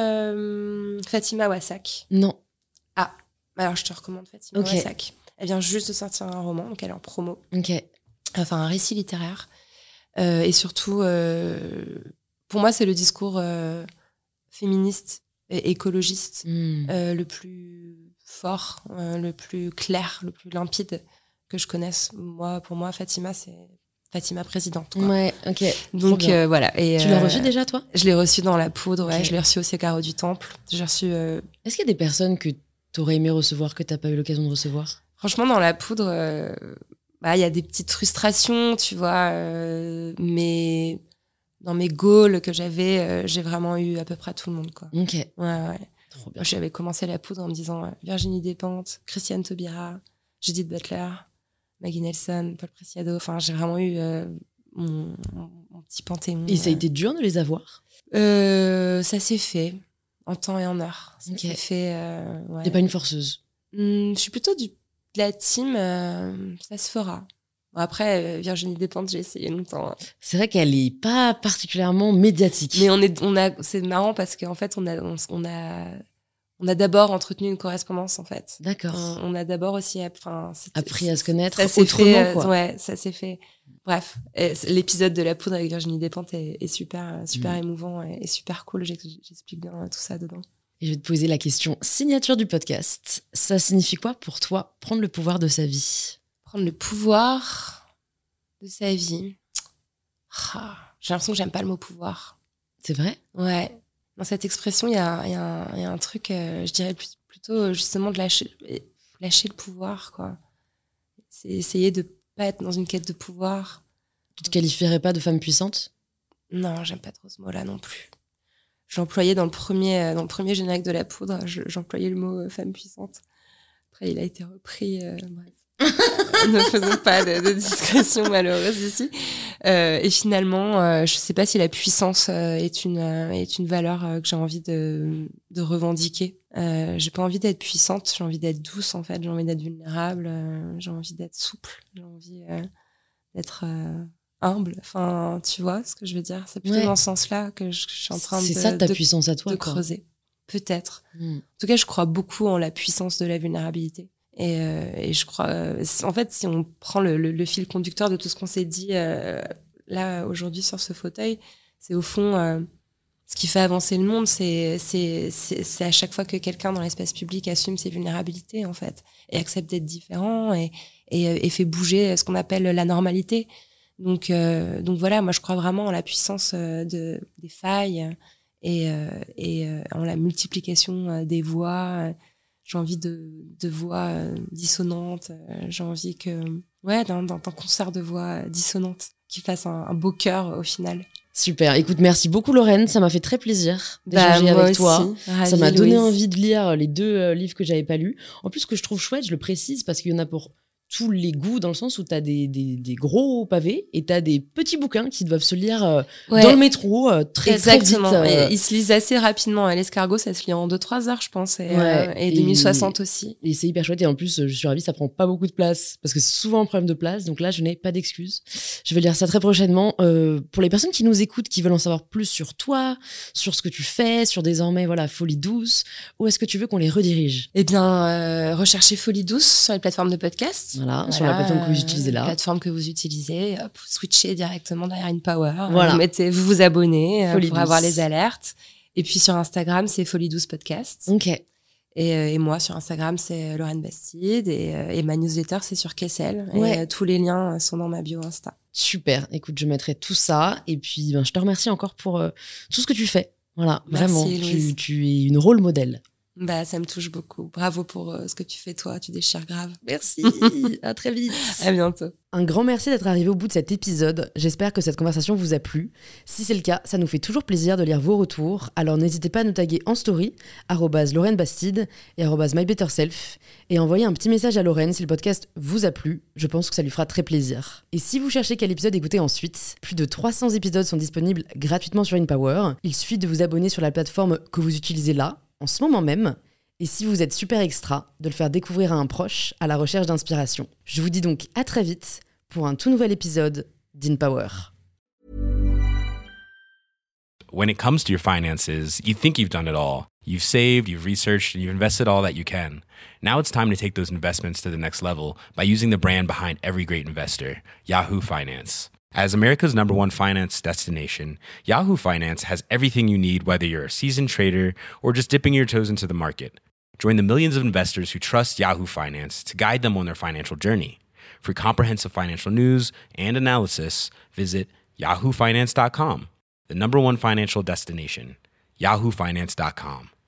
euh, Fatima Wassak? Non. Ah, alors je te recommande Fatima Ok. Wassak. Elle vient juste de sortir un roman, donc elle est en promo. Ok. Enfin un récit littéraire. Euh, et surtout, euh, pour moi, c'est le discours euh, féministe et écologiste Mmh. euh, le plus fort, euh, le plus clair, le plus limpide que je connaisse. Moi, pour moi, Fatima, c'est Fatima présidente, quoi. Ouais, ok. Donc Trop bien. euh, voilà. Et, Tu l'as euh, reçu déjà, toi? Je l'ai reçu dans la poudre, ouais. Ok. Je l'ai reçu aussi au Carreau du Temple. J'ai reçu... euh, Est-ce qu'il y a des personnes que t'aurais aimé recevoir, que t'as pas eu l'occasion de recevoir? Franchement, dans la poudre, euh, bah, y a des petites frustrations, tu vois, euh, mais dans mes goals que j'avais, euh, j'ai vraiment eu à peu près tout le monde, quoi. Ok. Ouais, ouais. Trop bien. Moi, j'avais commencé la poudre en me disant euh, Virginie Despentes, Christiane Taubira, Judith Butler, Maggie Nelson, Paul Preciado. Enfin, j'ai vraiment eu euh, mon, mon, mon petit panthéon. Et ça a euh. été dur de les avoir? Euh, ça s'est fait en temps et en heure. Ça Ok. s'est fait. Euh, ouais. T'es pas une forceuse? Hum, je suis plutôt du, de la team, euh, ça se fera. Bon, après, euh, Virginie Despentes, j'ai essayé longtemps. Hein. C'est vrai qu'elle est pas particulièrement médiatique. Mais on est, on a, c'est marrant parce qu'en fait, on a, on, on a, on a d'abord entretenu une correspondance, en fait. D'accord. On, on a d'abord aussi, enfin, c'était- Appris à se connaître ça s'est autrement, fait, euh, quoi. ouais, ça s'est fait. Bref, et c- l'épisode de la poudre avec Virginie Despentes est, est super, super Mm. émouvant et, et super cool. J'ex- J'explique bien tout ça dedans. Et je vais te poser la question signature du podcast. Ça signifie quoi pour toi prendre le pouvoir de sa vie? Prendre le pouvoir de sa vie. Ah, j'ai l'impression que j'aime pas le mot pouvoir. C'est vrai? Ouais. Dans cette expression, il y a, il y, a un- il y a un truc, euh, je dirais plus- plutôt euh, justement de lâcher, lâcher le pouvoir, quoi. C'est essayer de pas être dans une quête de pouvoir. Tu te qualifierais pas de femme puissante? Non, j'aime pas trop ce mot-là non plus. J'employais dans le premier, euh, dans le premier générique de la poudre, je- j'employais le mot euh, femme puissante. Après, il a été repris. Euh, bref. Ne faisons pas de, de discrétion malheureuse ici. Euh, et finalement, euh, je sais pas si la puissance euh, est une euh, est une valeur euh, que j'ai envie de de revendiquer. Euh, j'ai pas envie d'être puissante, j'ai envie d'être douce en fait. J'ai envie d'être vulnérable, euh, j'ai envie d'être souple, j'ai envie euh, d'être euh, humble. Enfin, tu vois ce que je veux dire? C'est plutôt Ouais. dans ce sens-là que je, que je suis en train de C'est ça ta de, puissance à toi, de quoi. creuser. Peut-être. Mm. En tout cas, je crois beaucoup en la puissance de la vulnérabilité. Et, euh, et je crois, euh, en fait, si on prend le, le, le fil conducteur de tout ce qu'on s'est dit euh, là aujourd'hui sur ce fauteuil, c'est au fond euh, ce qui fait avancer le monde, c'est c'est c'est c'est à chaque fois que quelqu'un dans l'espace public assume ses vulnérabilités en fait et accepte d'être différent et et, et fait bouger ce qu'on appelle la normalité. Donc, euh, donc voilà, moi je crois vraiment en la puissance de, des failles et, euh, et euh, en la multiplication des voix. J'ai envie de, de voix dissonantes. J'ai envie que, ouais, d'un, d'un concert de voix dissonantes qui fasse un, un beau chœur au final. Super. Écoute, merci beaucoup Lorraine, ça m'a fait très plaisir d'échanger bah, avec aussi. toi. Ravie, ça m'a donné Louise. envie de lire les deux euh, livres que j'avais pas lus. En plus, ce que je trouve chouette, je le précise parce qu'il y en a pour tous les goûts, dans le sens où t'as des, des, des gros pavés et t'as des petits bouquins qui doivent se lire euh, ouais. dans le métro euh, très, Exactement. très vite. Euh... Ils se lisent assez rapidement. L'escargot, ça se lit en deux trois heures, je pense, et, ouais. euh, et, et deux mille soixante aussi. Et c'est hyper chouette. Et en plus, je suis ravie, ça prend pas beaucoup de place parce que c'est souvent un problème de place. Donc là, je n'ai pas d'excuses. Je vais lire ça très prochainement. Euh, pour les personnes qui nous écoutent, qui veulent en savoir plus sur toi, sur ce que tu fais, sur désormais voilà Folie Douce, où est-ce que tu veux qu'on les redirige ? Eh bien, euh, recherchez Folie Douce sur les plateformes de podcast. Voilà, voilà. Sur la plateforme que vous utilisez là. La plateforme que vous utilisez, hop, vous switchez directement derrière InPower. Voilà. Vous, mettez, vous vous abonnez Folie pour douce. avoir les alertes. Et puis sur Instagram, c'est Folie Douce Podcast. Ok. Et, et moi, sur Instagram, c'est Lorraine Bastide. Et, et ma newsletter, c'est sur Kessel. Ouais. Et tous les liens sont dans ma bio Insta. Super. Écoute, je mettrai tout ça. Et puis, ben, je te remercie encore pour euh, tout ce que tu fais. Voilà, Merci, vraiment. Tu, tu es une rôle modèle. Bah, ça me touche beaucoup. Bravo pour euh, ce que tu fais, toi. Tu déchires grave. Merci. À très vite. À bientôt. Un grand merci d'être arrivé au bout de cet épisode. J'espère que cette conversation vous a plu. Si c'est le cas, ça nous fait toujours plaisir de lire vos retours. Alors n'hésitez pas à nous taguer en story, arobase Lorraine Bastide et arobase mybetterself, et envoyer un petit message à Lorraine si le podcast vous a plu. Je pense que ça lui fera très plaisir. Et si vous cherchez quel épisode écouter ensuite, plus de trois cents épisodes sont disponibles gratuitement sur InPower. Il suffit de vous abonner sur la plateforme que vous utilisez là, en ce moment même. Et si vous êtes super extra, de le faire découvrir à un proche à la recherche d'inspiration. Je vous dis donc à très vite pour un tout nouvel épisode d'InPower. When it comes to your finances, you think you've done it all. You've saved, you've researched, and you've invested all that you can. Now it's time to take those investments to the next level by using the brand behind every great investor, Yahoo Finance. As America's number one finance destination, Yahoo Finance has everything you need, whether you're a seasoned trader or just dipping your toes into the market. Join the millions of investors who trust Yahoo Finance to guide them on their financial journey. For comprehensive financial news and analysis, visit yahoo finance dot com, the number one financial destination, yahoo finance dot com.